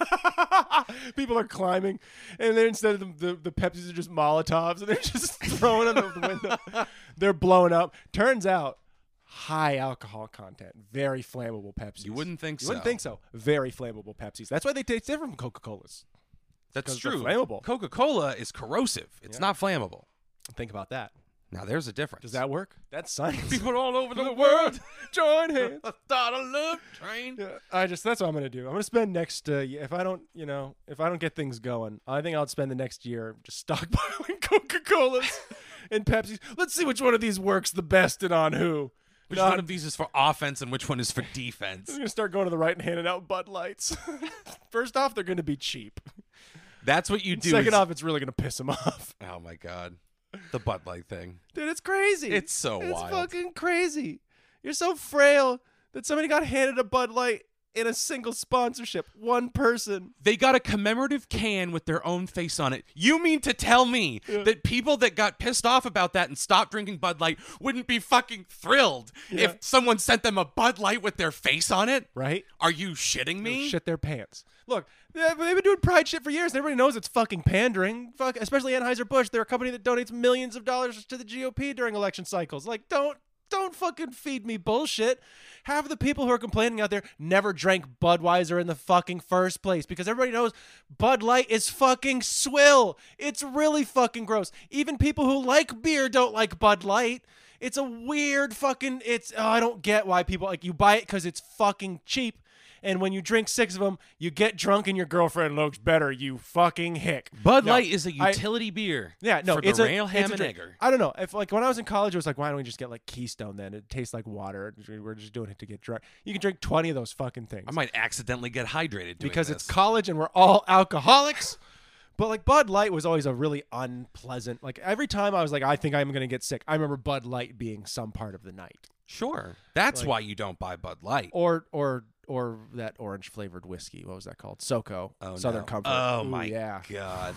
People are climbing, and then instead of the, the, the Pepsis are just Molotovs, and they're just throwing them out the window. They're blowing up. Turns out, high alcohol content, very flammable Pepsis. You wouldn't think You so. wouldn't think so. Very flammable Pepsis. That's why they taste different from Coca-Colas. That's 'Cause they're true. flammable. Coca-Cola is corrosive. It's Yeah. not flammable. Think about that. Now there's a difference. Does that work? That's science. People all over the, the world world join hands. start a love train. Yeah, I just that's what I'm gonna do. I'm gonna spend next uh, y- if I don't you know if I don't get things going, I think I'll spend the next year just stockpiling Coca-Colas and Pepsis. Let's see which one of these works the best and on who. Which No, one of these is for offense and which one is for defense? I'm gonna start going to the right and handing out Bud Lights. First off, they're gonna be cheap. That's what you do. Second is- off, it's really gonna piss them off. oh my god, the Bud Light thing. Dude, it's crazy. It's so It's wild. fucking crazy. You're so frail that somebody got handed a Bud Light in a single sponsorship. One person. They got a commemorative can with their own face on it. You mean to tell me Yeah. that people that got pissed off about that and stopped drinking Bud Light wouldn't be fucking thrilled Yeah. if someone sent them a Bud Light with their face on it? Right? Are you shitting me? Shit their pants. Look, they've they've been doing pride shit for years, and everybody knows it's fucking pandering. Fuck, especially Anheuser-Busch. They're a company that donates millions of dollars to the G O P during election cycles. Like, don't don't fucking feed me bullshit. Half of the people who are complaining out there never drank Budweiser in the fucking first place because everybody knows Bud Light is fucking swill. It's really fucking gross. Even people who like beer don't like Bud Light. It's a weird fucking, it's, oh, I don't get why people, like, you buy it because it's fucking cheap. And when you drink six of them, you get drunk and your girlfriend looks better, you fucking hick. Bud No, Light is a I- utility beer. Yeah, no, for it's the a rail it's ham a and drink. egger. I don't know. If like when I was in college, it was like, why don't we just get like Keystone then? It tastes like water. We're just doing it to get drunk. You can drink twenty of those fucking things I might accidentally get hydrated doing because this. it's college and we're all alcoholics. But like Bud Light was always a really unpleasant. Like every time I was like, I think I'm gonna get sick. I remember Bud Light being some part of the night, Sure. That's Like- why you don't buy Bud Light. or or or that orange flavored whiskey. What was that called? SoCo. Oh, Southern no. Comfort. Oh, Ooh, my yeah. God.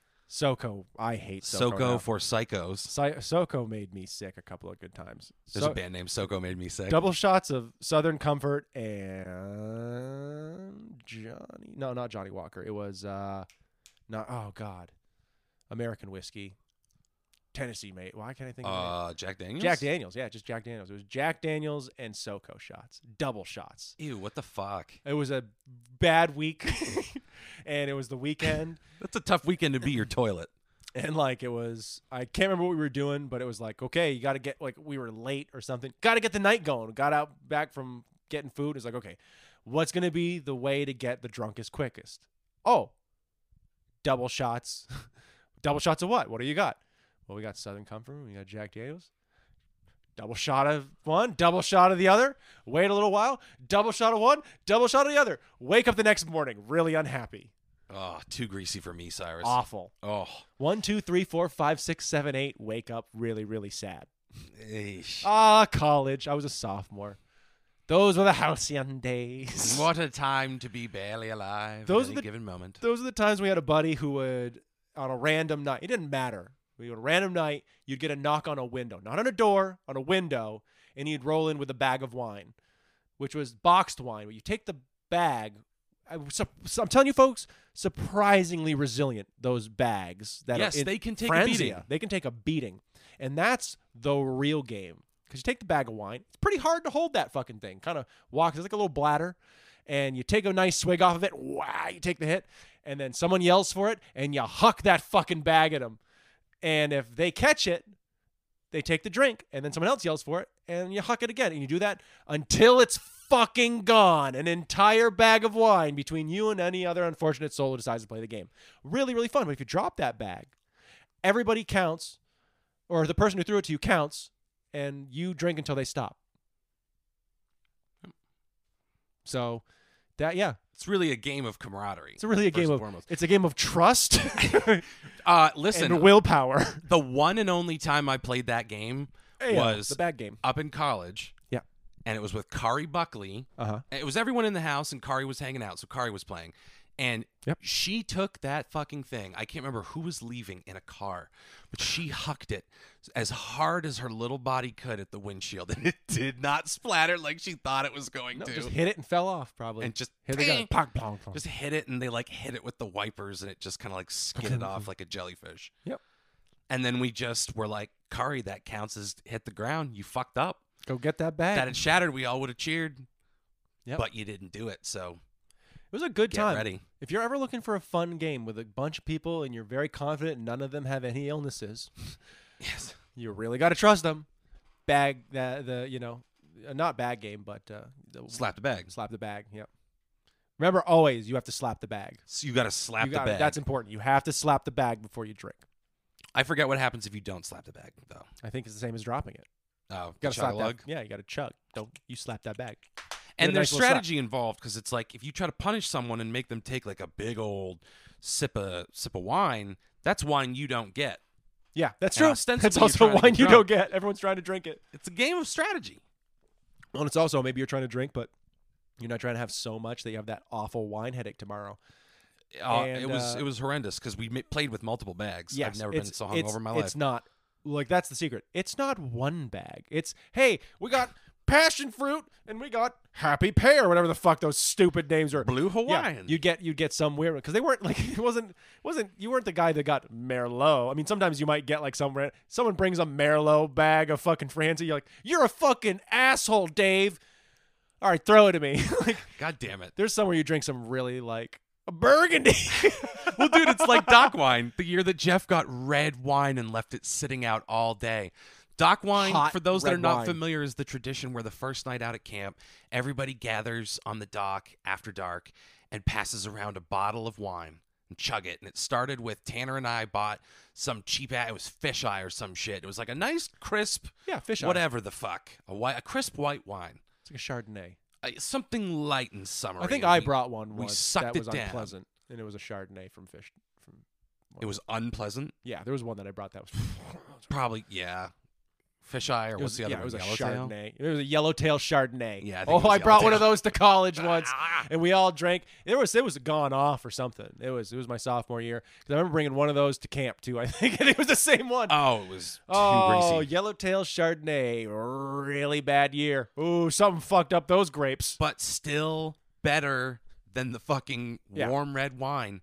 SoCo. I hate SoCo. Soko now. for psychos. Si- SoCo made me sick a couple of good times. There's So- a band named Soko Made Me Sick. Double shots of Southern Comfort and Johnny. No, not Johnny Walker. It was uh, not. Oh God, American whiskey. Tennessee mate. Why can't I think of the name? Uh, Jack Daniels? Jack Daniels. Yeah, just Jack Daniels. It was Jack Daniels and SoCo shots. Double shots. Ew, what the fuck? It was a bad week, and it was the weekend. That's a tough weekend to be your toilet. And like it was, I can't remember what we were doing, but it was like, okay, you got to get like we were late or something. Got to get the night going. Got out back from getting food. It's like, okay, what's gonna be the way to get the drunkest quickest? Oh, double shots. Double shots of what? What do you got? Well, we got Southern Comfort. We got Jack Daniels. Double shot of one, double shot of the other. Wait a little while. Double shot of one, double shot of the other. Wake up the next morning really unhappy. Oh, too greasy for me, Cyrus. Awful. Oh. One, two, three, four, five, six, seven, eight. Wake up really, really sad. Eesh. Ah, college. I was a sophomore. Those were the halcyon days. What a time to be barely alive Those at are any the- given moment. Those are the times we had a buddy who would, on a random night, it didn't matter. We had a random night, you'd get a knock on a window, not on a door, on a window, and he'd roll in with a bag of wine, which was boxed wine. But you take the bag. I, so, so I'm telling you, folks, surprisingly resilient. Those bags that Yes, are in they can take a Franzia, beating. They can take a beating, and that's the real game. Because you take the bag of wine, it's pretty hard to hold that fucking thing. Kind of walks, it's like a little bladder, and you take a nice swig off of it. Wow, you take the hit, and then someone yells for it, and you huck that fucking bag at them. And if they catch it, they take the drink, and then someone else yells for it, and you huck it again. And you do that until it's fucking gone. An entire bag of wine between you and any other unfortunate soul who decides to play the game. Really, really fun. But if you drop that bag, everybody counts, or the person who threw it to you counts, and you drink until they stop. So, that, yeah. It's really a game of camaraderie. It's really a first game and of, foremost. it's a game of trust Uh, listen, and willpower. the one and only time I played that game Yeah, was the bad game. up in college. Yeah. and it was with Kari Buckley. Uh-huh. It was everyone in the house, and Kari was hanging out, so Kari was playing. And Yep. she took that fucking thing. I can't remember who was leaving in a car, but she hucked it as hard as her little body could at the windshield, and it did not splatter like she thought it was going No, to. just hit it and fell off, probably. and just hit the gun. Pong, pong, pong. just hit it, and they like hit it with the wipers, and it just kind of like skidded off like a jellyfish. Yep. And then we just were like, Kari, that counts as hit the ground. You fucked up. Go get that bag. That had shattered. We all would have cheered, Yep. but you didn't do it. So It was a good get time. ready. If you're ever looking for a fun game with a bunch of people and you're very confident none of them have any illnesses, Yes. you really got to trust them. Bag the the you know, uh, not bag game, but uh, the, Slap the bag. slap the bag. Yep. Remember, always you have to slap the bag. So you got to slap You the gotta- bag. That's important. You have to slap the bag before you drink. I forget what happens if you don't slap the bag, though. I think it's the same as dropping it. Oh, You got to slap chug-a-lug. that. Yeah, you got to chug. Don't you slap that bag. And a there's nice little slap. strategy involved because it's like if you try to punish someone and make them take like a big old sip of sip of wine, that's wine you don't get. Yeah, that's And true. ostensibly It's you're also trying to wine get you drunk. don't get. Everyone's trying to drink it. It's a game of strategy. Well, and it's also maybe you're trying to drink, but you're not trying to have so much that you have that awful wine headache tomorrow. Uh, And, it was uh, it was horrendous because we ma- played with multiple bags. Yes, I've never been it's- so it's- hungover in my life. It's not like that's the secret. It's not one bag. It's hey, we got passion fruit and we got happy pear, whatever the fuck those stupid names are. Blue Yeah, Hawaiian. you get you get some weird because they weren't like it wasn't wasn't you weren't the guy that got Merlot. I mean, sometimes you might get like some ran- someone brings a Merlot bag of fucking Francie. You're like, you're a fucking asshole, Dave. All right, throw it at me. Like, God damn it. there's somewhere you drink some really like a Burgundy. Well, dude, it's like Doc Wine. The year that Jeff got red wine and left it sitting out all day. Doc Wine, Hot for those that red are not wine. familiar, is the tradition where the first night out at camp, everybody gathers on the dock after dark and passes around a bottle of wine and chug it. And it started with Tanner and I bought some cheap, it was fisheye or some shit. It was like a nice, crisp, Yeah, fish eye. whatever the fuck, a, white, a crisp white wine. It's like a Chardonnay. Uh, something light and summery. I think and I we- brought one we once sucked that was it down. unpleasant, and it was a Chardonnay from fish. From It was unpleasant. yeah, there was one that I brought that was. Probably, yeah. Fisheye or It what's was, the other yeah, one? it was a Yellowtail? Chardonnay. It was a yellowtail Chardonnay. Yeah, I think oh, it was I brought one of yellowtail. those to college once, and we all drank. It was it was gone off or something. It was it was my sophomore year because I remember bringing one of those to camp too. I think and it was the same one. Oh, it was too oh, greasy. yellowtail Chardonnay, really bad year. Ooh, something fucked up those grapes. But still better than the fucking Yeah. warm red wine.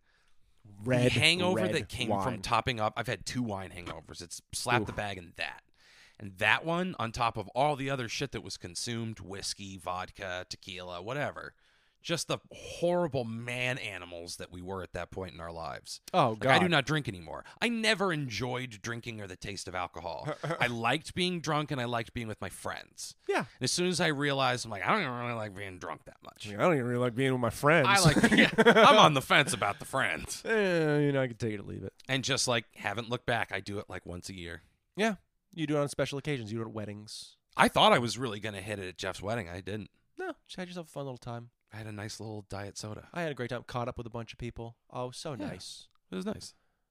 Red the hangover red that came wine. from topping up. I've had two wine hangovers. It's slap the bag and that. And that one, on top of all the other shit that was consumed, whiskey, vodka, tequila, whatever. Just the horrible man animals that we were at that point in our lives. Oh Like, god, I do not drink anymore. I never enjoyed drinking or the taste of alcohol. I liked being drunk and I liked being with my friends. Yeah, And as soon as I realized, I'm like, I don't even really like being drunk that much. I don't even really like being with my friends. I like, yeah, I'm on the fence about the friends. Eh, you know, I can take it or leave it. And just like, haven't looked back. I do it like once a year. Yeah, you do it on special occasions. You do it at weddings. I thought I was really going to hit it at Jeff's wedding. I didn't. No, just had yourself a fun little time. I had a nice little diet soda. I had a great time. Caught up with a bunch of people. Oh, so Yeah. nice. It was nice.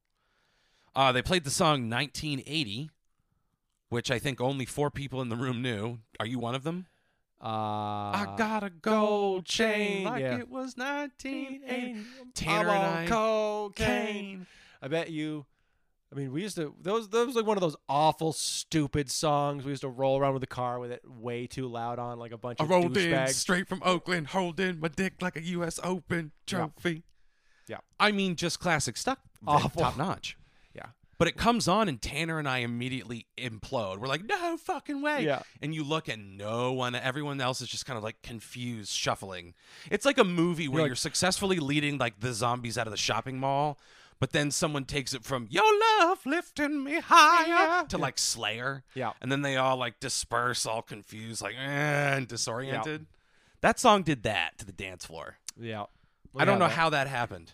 Uh, they played the song nineteen eighty, which I think only four people in the room knew. Are you one of them? Uh, I got a gold chain like yeah. it was nineteen eighty. I'm Tanner on and I. cocaine. I bet you. I mean, we used to. Those. That was like one of those awful, stupid songs. We used to roll around with the car with it way too loud on, like a bunch I of rolled in douchebags. straight from Oakland, holding my dick like a U S Open trophy. Yeah. I mean, just classic stuff. Awful. Top notch. Yeah. But it comes on, and Tanner and I immediately implode. We're like, no fucking way. Yeah. And you look, and no one, everyone else is just kind of like confused, shuffling. It's like a movie where You're like- you're successfully leading like the zombies out of the shopping mall, but then someone takes it from your love lifting me higher to like Slayer. Yeah. And then they all like disperse, all confused, like, eh, and disoriented. That song did that to the dance floor. Yeah. I don't know Yeah, how that happened.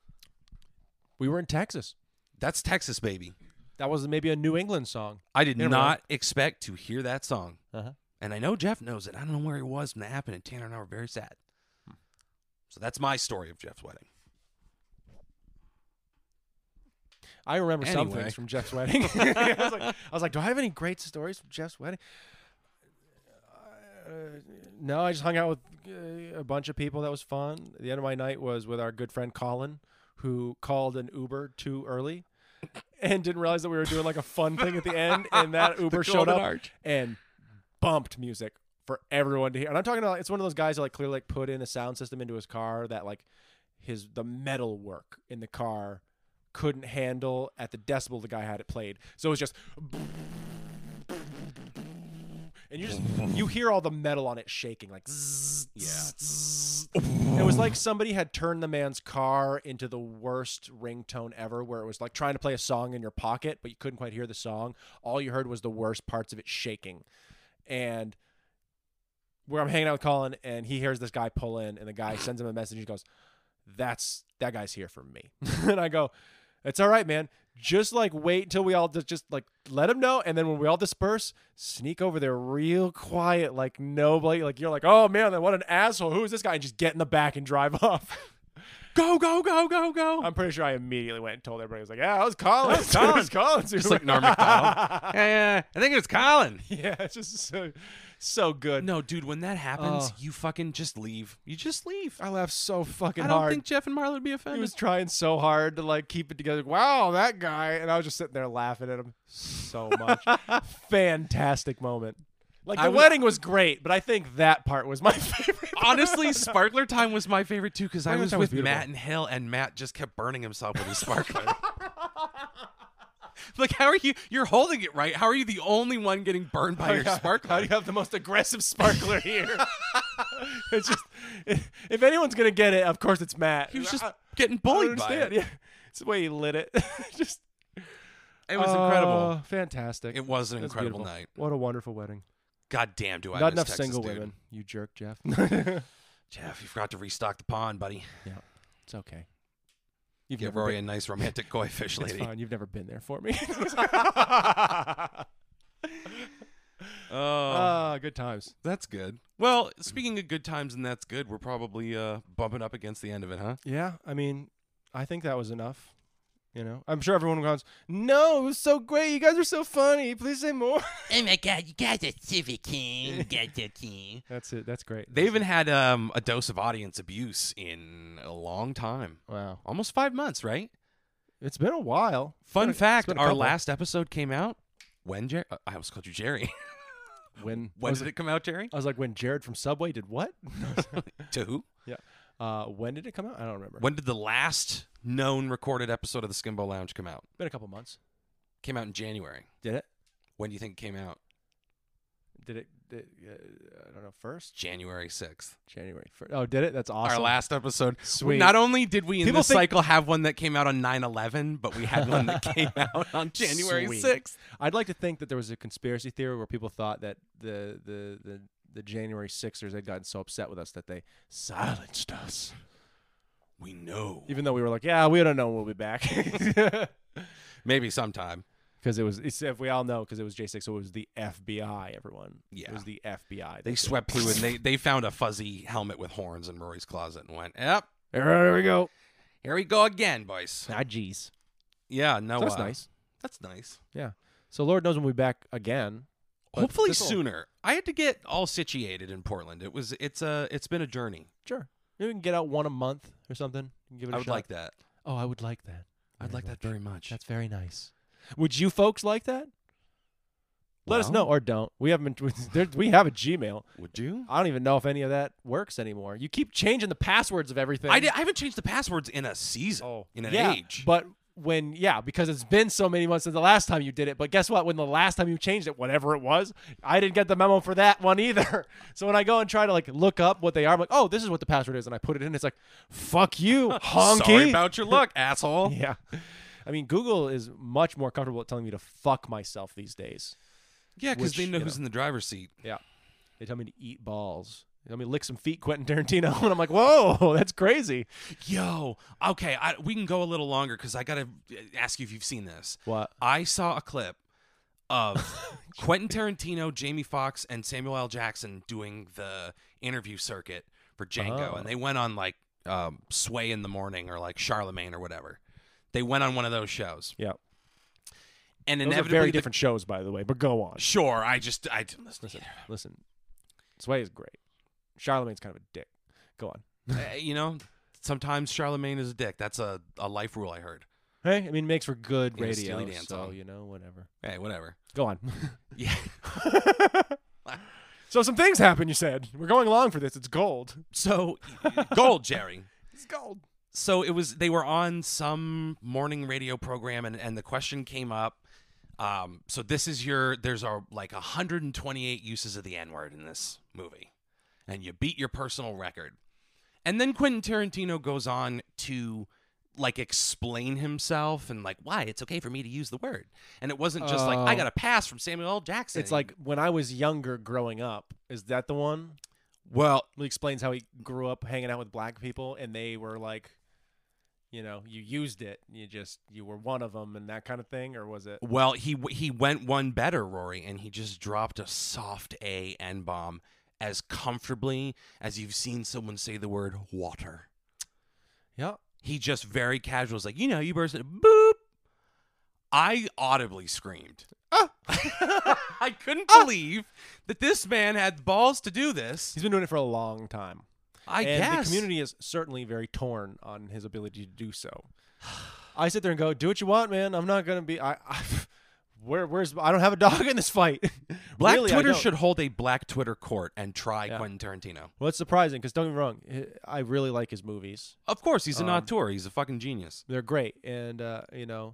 We were in Texas. That's Texas, baby. That was maybe a New England song. I did Never not mind. expect to hear that song. Uh-huh. And I know Jeff knows it. I don't know where he was when that happened, and Tanner and I were very sad. So that's my story of Jeff's wedding. I remember some Anyway. things from Jeff's wedding. I, was like, I was like, do I have any great stories from Jeff's wedding? no, I just hung out with uh, a bunch of people. That was fun. The end of my night was with our good friend Colin, who called an Uber too early and didn't realize that we were doing like a fun thing at the end. And that Uber showed Golden up Arch. and bumped music for everyone to hear. And I'm talking about, it's one of those guys who like clearly like put in a sound system into his car that like his the metal work in the car couldn't handle at the decibel the guy had it played. So it was just, and you just you hear all the metal on it shaking like zzz, Yeah. zzz. It was like somebody had turned the man's car into the worst ringtone ever, where it was like trying to play a song in your pocket but you couldn't quite hear the song. All you heard was the worst parts of it shaking. And where I'm hanging out with Colin, and he hears this guy pull in, and the guy sends him a message. He goes, that's that guy's here for me. And I go, it's all right, man. Just like wait until we all just, just like let him know, and then when we all disperse, sneak over there real quiet, like nobody, like you're like, oh man, what an asshole. Who is this guy? And just get in the back and drive off. Go, go, go, go, go. I'm pretty sure I immediately went and told everybody. I was like, yeah, I was Colin. That was Colin. It was Colin. Just like Norm Macdonald. yeah, yeah, I think it was Colin. Yeah, it's just so so good. No, dude, when that happens, Oh. you fucking just leave. You just leave. I laughed so fucking I don't hard. think Jeff and Marla would be He offended. was trying so hard to like keep it together. Wow, that guy. And I was just sitting there laughing at him so much. Fantastic moment. Like the I was- wedding was great, but I think that part was my favorite. Honestly, Sparkler Time was my favorite too because I Sparkler was Time was with beautiful. Matt and Hill, and Matt just kept burning himself with his sparkler. Like, how are you? You're holding it right. How are you the only one getting burned by your sparkler? How do you have the most aggressive sparkler here? It's just, if anyone's gonna get it, of course it's Matt. He was just I- getting I don't bullied by understand. it. Yeah, it's the way he lit it. Just It was oh, incredible. Fantastic. It was an It was incredible beautiful. night. What a wonderful wedding. God damn, do I Not miss enough Texas, single dude. women. You jerk, Jeff. Jeff, you forgot to restock the pond, buddy. It's okay. You've Give never Rory been, a nice romantic koi fish it's lady. fine. You've never been there for me. Oh, Ah, good times. that's good. Well, speaking of good times and that's good, we're probably uh, bumping up against the end of it, huh? Yeah, I mean, I think that was enough. You know, I'm sure everyone goes, "No, it was so great. You guys are so funny. Please say more." Oh my god, you guys are super king. You guys are king. That's it. That's great. They even had um, a dose of audience abuse in a long time. Wow. Almost five months, right? It's been a while. Fun It's been a- it's fact, been a our couple. last episode came out when Jerry... I almost called you Jerry. When When I was, did it come out, Jerry? I was like, when Jared from Subway did what? To who? uh, when did it come out? I don't remember. When did the last known recorded episode of the Skimbo Lounge come out? Been a couple months. Came out in January. Did it? When do you think it came out? Did it? Did, uh, I don't know. First January sixth. January. First. Oh, did it? That's awesome. Our last episode. Sweet. Not only did we in People this think- cycle have one that came out on nine eleven, but we had one that came out on January Sweet. sixth. I'd like to think that there was a conspiracy theory where people thought that the the the, the January Sixers had gotten so upset with us that they silenced us, We know. even though we were like, yeah, we don't know when we'll be back. Maybe sometime. Because it was, it's, if we all know, because it was J six, so it was the F B I. Everyone, Yeah. it was the F B I. They swept through and they, they found a fuzzy helmet with horns in Rory's closet and went, yep, There we go. here we go again, boys. Ah, jeez. Yeah, no. So that's uh, nice. That's nice. Yeah. So Lord knows when we'll be back again. but Hopefully this'll- sooner. I had to get all situated in Portland. It was it's a it's been a journey. Sure. Maybe we can get out one a month or something. Give it a I would shot. like that. Oh, I would like that. I'd Very like that much. very much. That's very nice. Would you folks like that? Let us Well- know or don't. We haven't. There, we have a Gmail. Would you? I don't even know if any of that works anymore. You keep changing the passwords of everything. I, did, I haven't changed the passwords in a season. Oh, in an yeah, age. But when yeah, because it's been so many months since the last time you did it. But guess what? When the last time you changed it, whatever it was, I didn't get the memo for that one either. So when I go and try to like look up what they are, I'm like, oh, this is what the password is, and I put it in. It's like, fuck you, honky. Sorry about your luck, asshole. Yeah. I mean, Google is much more comfortable at telling me to fuck myself these days. Yeah, because they Which, know you who's know. in the driver's seat. Yeah. They tell me to eat balls. They tell me to lick some feet, Quentin Tarantino. And I'm like, whoa, that's crazy. Yo, okay, I, we can go a little longer because I gotta ask you if you've seen this. What? I saw a clip of Quentin Tarantino, Jamie Foxx, and Samuel L. Jackson doing the interview circuit for Django, Oh. and they went on like um, Sway in the Morning or like Charlemagne or whatever. They went on one of those shows, Yeah. and Those are inevitably, very the- different shows, by the way, but go on. Sure, I just I Listen, listen. Sway is great. Charlemagne's kind of a dick. Go on. Uh, you know, sometimes Charlemagne is a dick. That's a, a life rule I heard. Hey, I mean, it makes for good Yeah, radio, Steely Dan so, song. you know, whatever. Hey, whatever. Go on. Yeah. So some things happen, you said. We're going along for this. It's gold. So, gold, Jerry. It's gold. So it was, they were on some morning radio program, and, and the question came up. Um, so this is your, there's our, like one hundred twenty-eight uses of the N-word in this movie. And you beat your personal record. And then Quentin Tarantino goes on to, like, explain himself and, like, why it's okay for me to use the word. And it wasn't just like, I Oh. got a pass from Samuel L. Jackson. It's like when I was younger growing up. Is that the one? well, He explains how he grew up hanging out with black people, and they were like, you know, you used it. You just, you were one of them and that kind of thing, or was it? well, he he went one better, Rory, and he just dropped a soft A N-bomb as comfortably as you've seen someone say the word water. Yeah. He just very casual was like, you know, you burst it, boop. I audibly screamed. Ah. I couldn't believe that this man had the balls to do this. He's been doing it for a long time. I and guess. the community is certainly very torn on his ability to do so. I sit there and go, do what you want, man. I'm not going to be, I, I where, where's, I don't have a dog in this fight. Black Really, I Twitter don't. should hold a Black Twitter court and try Yeah. Quentin Tarantino. Well, it's surprising because don't get me wrong, I really like his movies. Of course, he's an Um, auteur. He's a fucking genius. They're great, and uh, you know,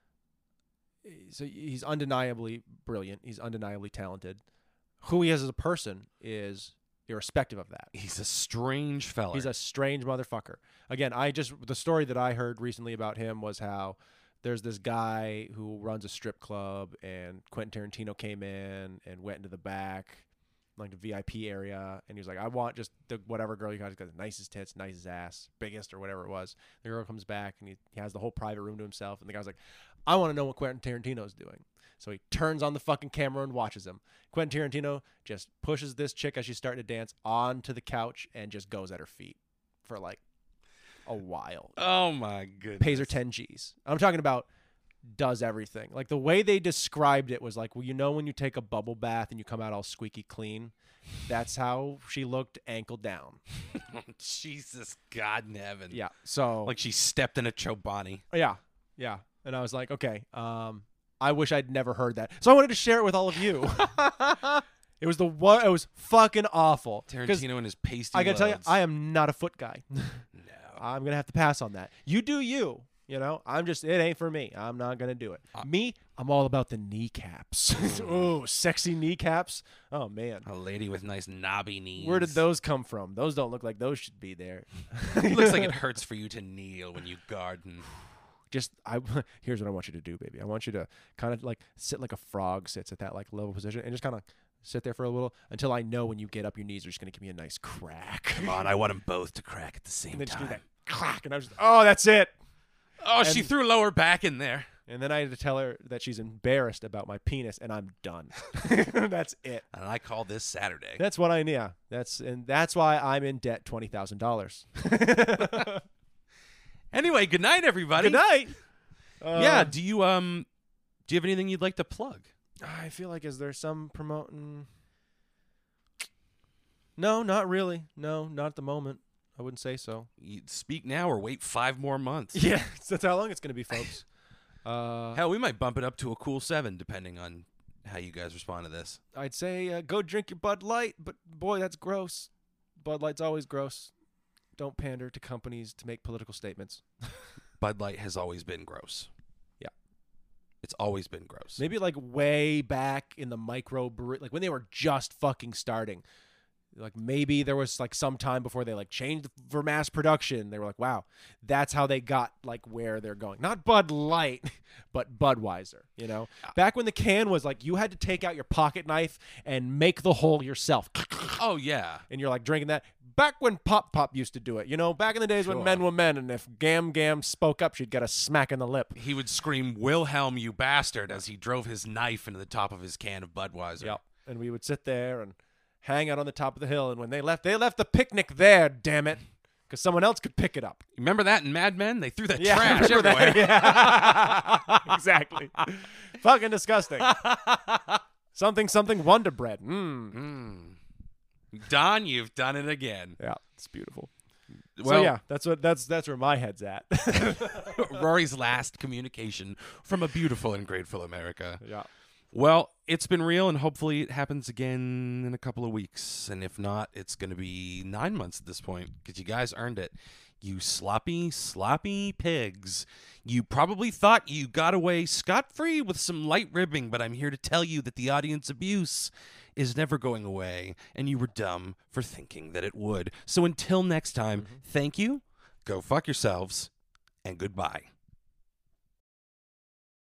so he's undeniably brilliant. He's undeniably talented. Who he is as a person is irrespective of that. He's a strange fella. He's a strange motherfucker. Again, I just the story that I heard recently about him was how there's this guy who runs a strip club, and Quentin Tarantino came in and went into the back, like the V I P area, and he was like, I want just the whatever girl you guys got, the nicest tits, nicest ass, biggest, or whatever it was. The girl comes back, and he, he has the whole private room to himself, and the guy's like, I want to know what Quentin Tarantino's doing. So he turns on the fucking camera and watches him. Quentin Tarantino just pushes this chick as she's starting to dance onto the couch and just goes at her feet for like a while. oh my goodness. Pays her ten G's. I'm talking about does everything. Like the way they described it was like, well, you know when you take a bubble bath and you come out all squeaky clean? That's how she looked ankle down. Jesus God in heaven. Yeah. So Like she stepped in a Chobani. yeah. Yeah. And I was like, okay, um, I wish I'd never heard that. So I wanted to share it with all of you. It was the one. It was fucking awful. 'Cause Tarantino and his pasty I gotta tell you, loads. I am not a foot guy. No. I'm gonna have to pass on that. You do you. You know, I'm just it ain't for me. I'm not gonna do it. Uh, me, I'm all about the kneecaps. Oh, sexy kneecaps. Oh man, A lady with nice knobby knees. where did those come from? Those don't look like those should be there. It looks like it hurts for you to kneel when you garden. Just I here's what I want you to do, baby. I want you to kind of like sit like a frog sits at that like level position and just kind of sit there for a little until I know when you get up your knees are just gonna give me a nice crack. Come on, I want them both to crack at the same And then just do time. that crack, and I was just oh, that's it. Oh, she And- threw lower back in there. And then I had to tell her that she's embarrassed about my penis, and I'm done. That's it. And I call this Saturday. That's what I yeah. That's and that's why I'm in debt twenty thousand dollars. Anyway, good night, everybody. Good night. Uh, Yeah, do you um do you have anything you'd like to plug? I feel like is there some promoting? No, not really. No, not at the moment. I wouldn't say so. You speak now or wait five more months. Yeah, that's how long it's gonna be, folks. Uh, Hell, we might bump it up to a cool seven, depending on how you guys respond to this. I'd say uh, go drink your Bud Light, but boy, that's gross. Bud Light's always gross. Don't pander to companies to make political statements. Bud Light has always been gross. Yeah. It's always been gross. Maybe like way back in the micro brewery, like when they were just fucking starting. Like maybe there was like some time before they like changed for mass production. They were like, wow, that's how they got like where they're going. Not Bud Light, but Budweiser, you know? Back when the can was like you had to take out your pocket knife and make the hole yourself. Oh, yeah. And you're like drinking that. Back when Pop Pop used to do it, you know, back in the days Sure. when men were men, and if Gam Gam spoke up, she'd get a smack in the lip. He would scream, Wilhelm, you bastard, as he drove his knife into the top of his can of Budweiser. Yep. And we would sit there and hang out on the top of the hill. And when they left, they left the picnic there, damn it, because someone else could pick it up. Remember that in Mad Men? They threw that Yeah, trash remember everywhere. that? Yeah. Exactly. Fucking disgusting. Something, something Wonder Bread. Mm. Mm. Don, you've done it again. Yeah, it's beautiful. Well, so yeah, that's what that's that's where my head's at. Rory's last communication from a beautiful and grateful America. Yeah. Well, it's been real, and hopefully it happens again in a couple of weeks. And if not, it's going to be nine months at this point because you guys earned it. You sloppy, sloppy pigs. You probably thought you got away scot-free with some light ribbing, but I'm here to tell you that the audience abuse is never going away, and you were dumb for thinking that it would. So until next time, thank you, go fuck yourselves, and goodbye.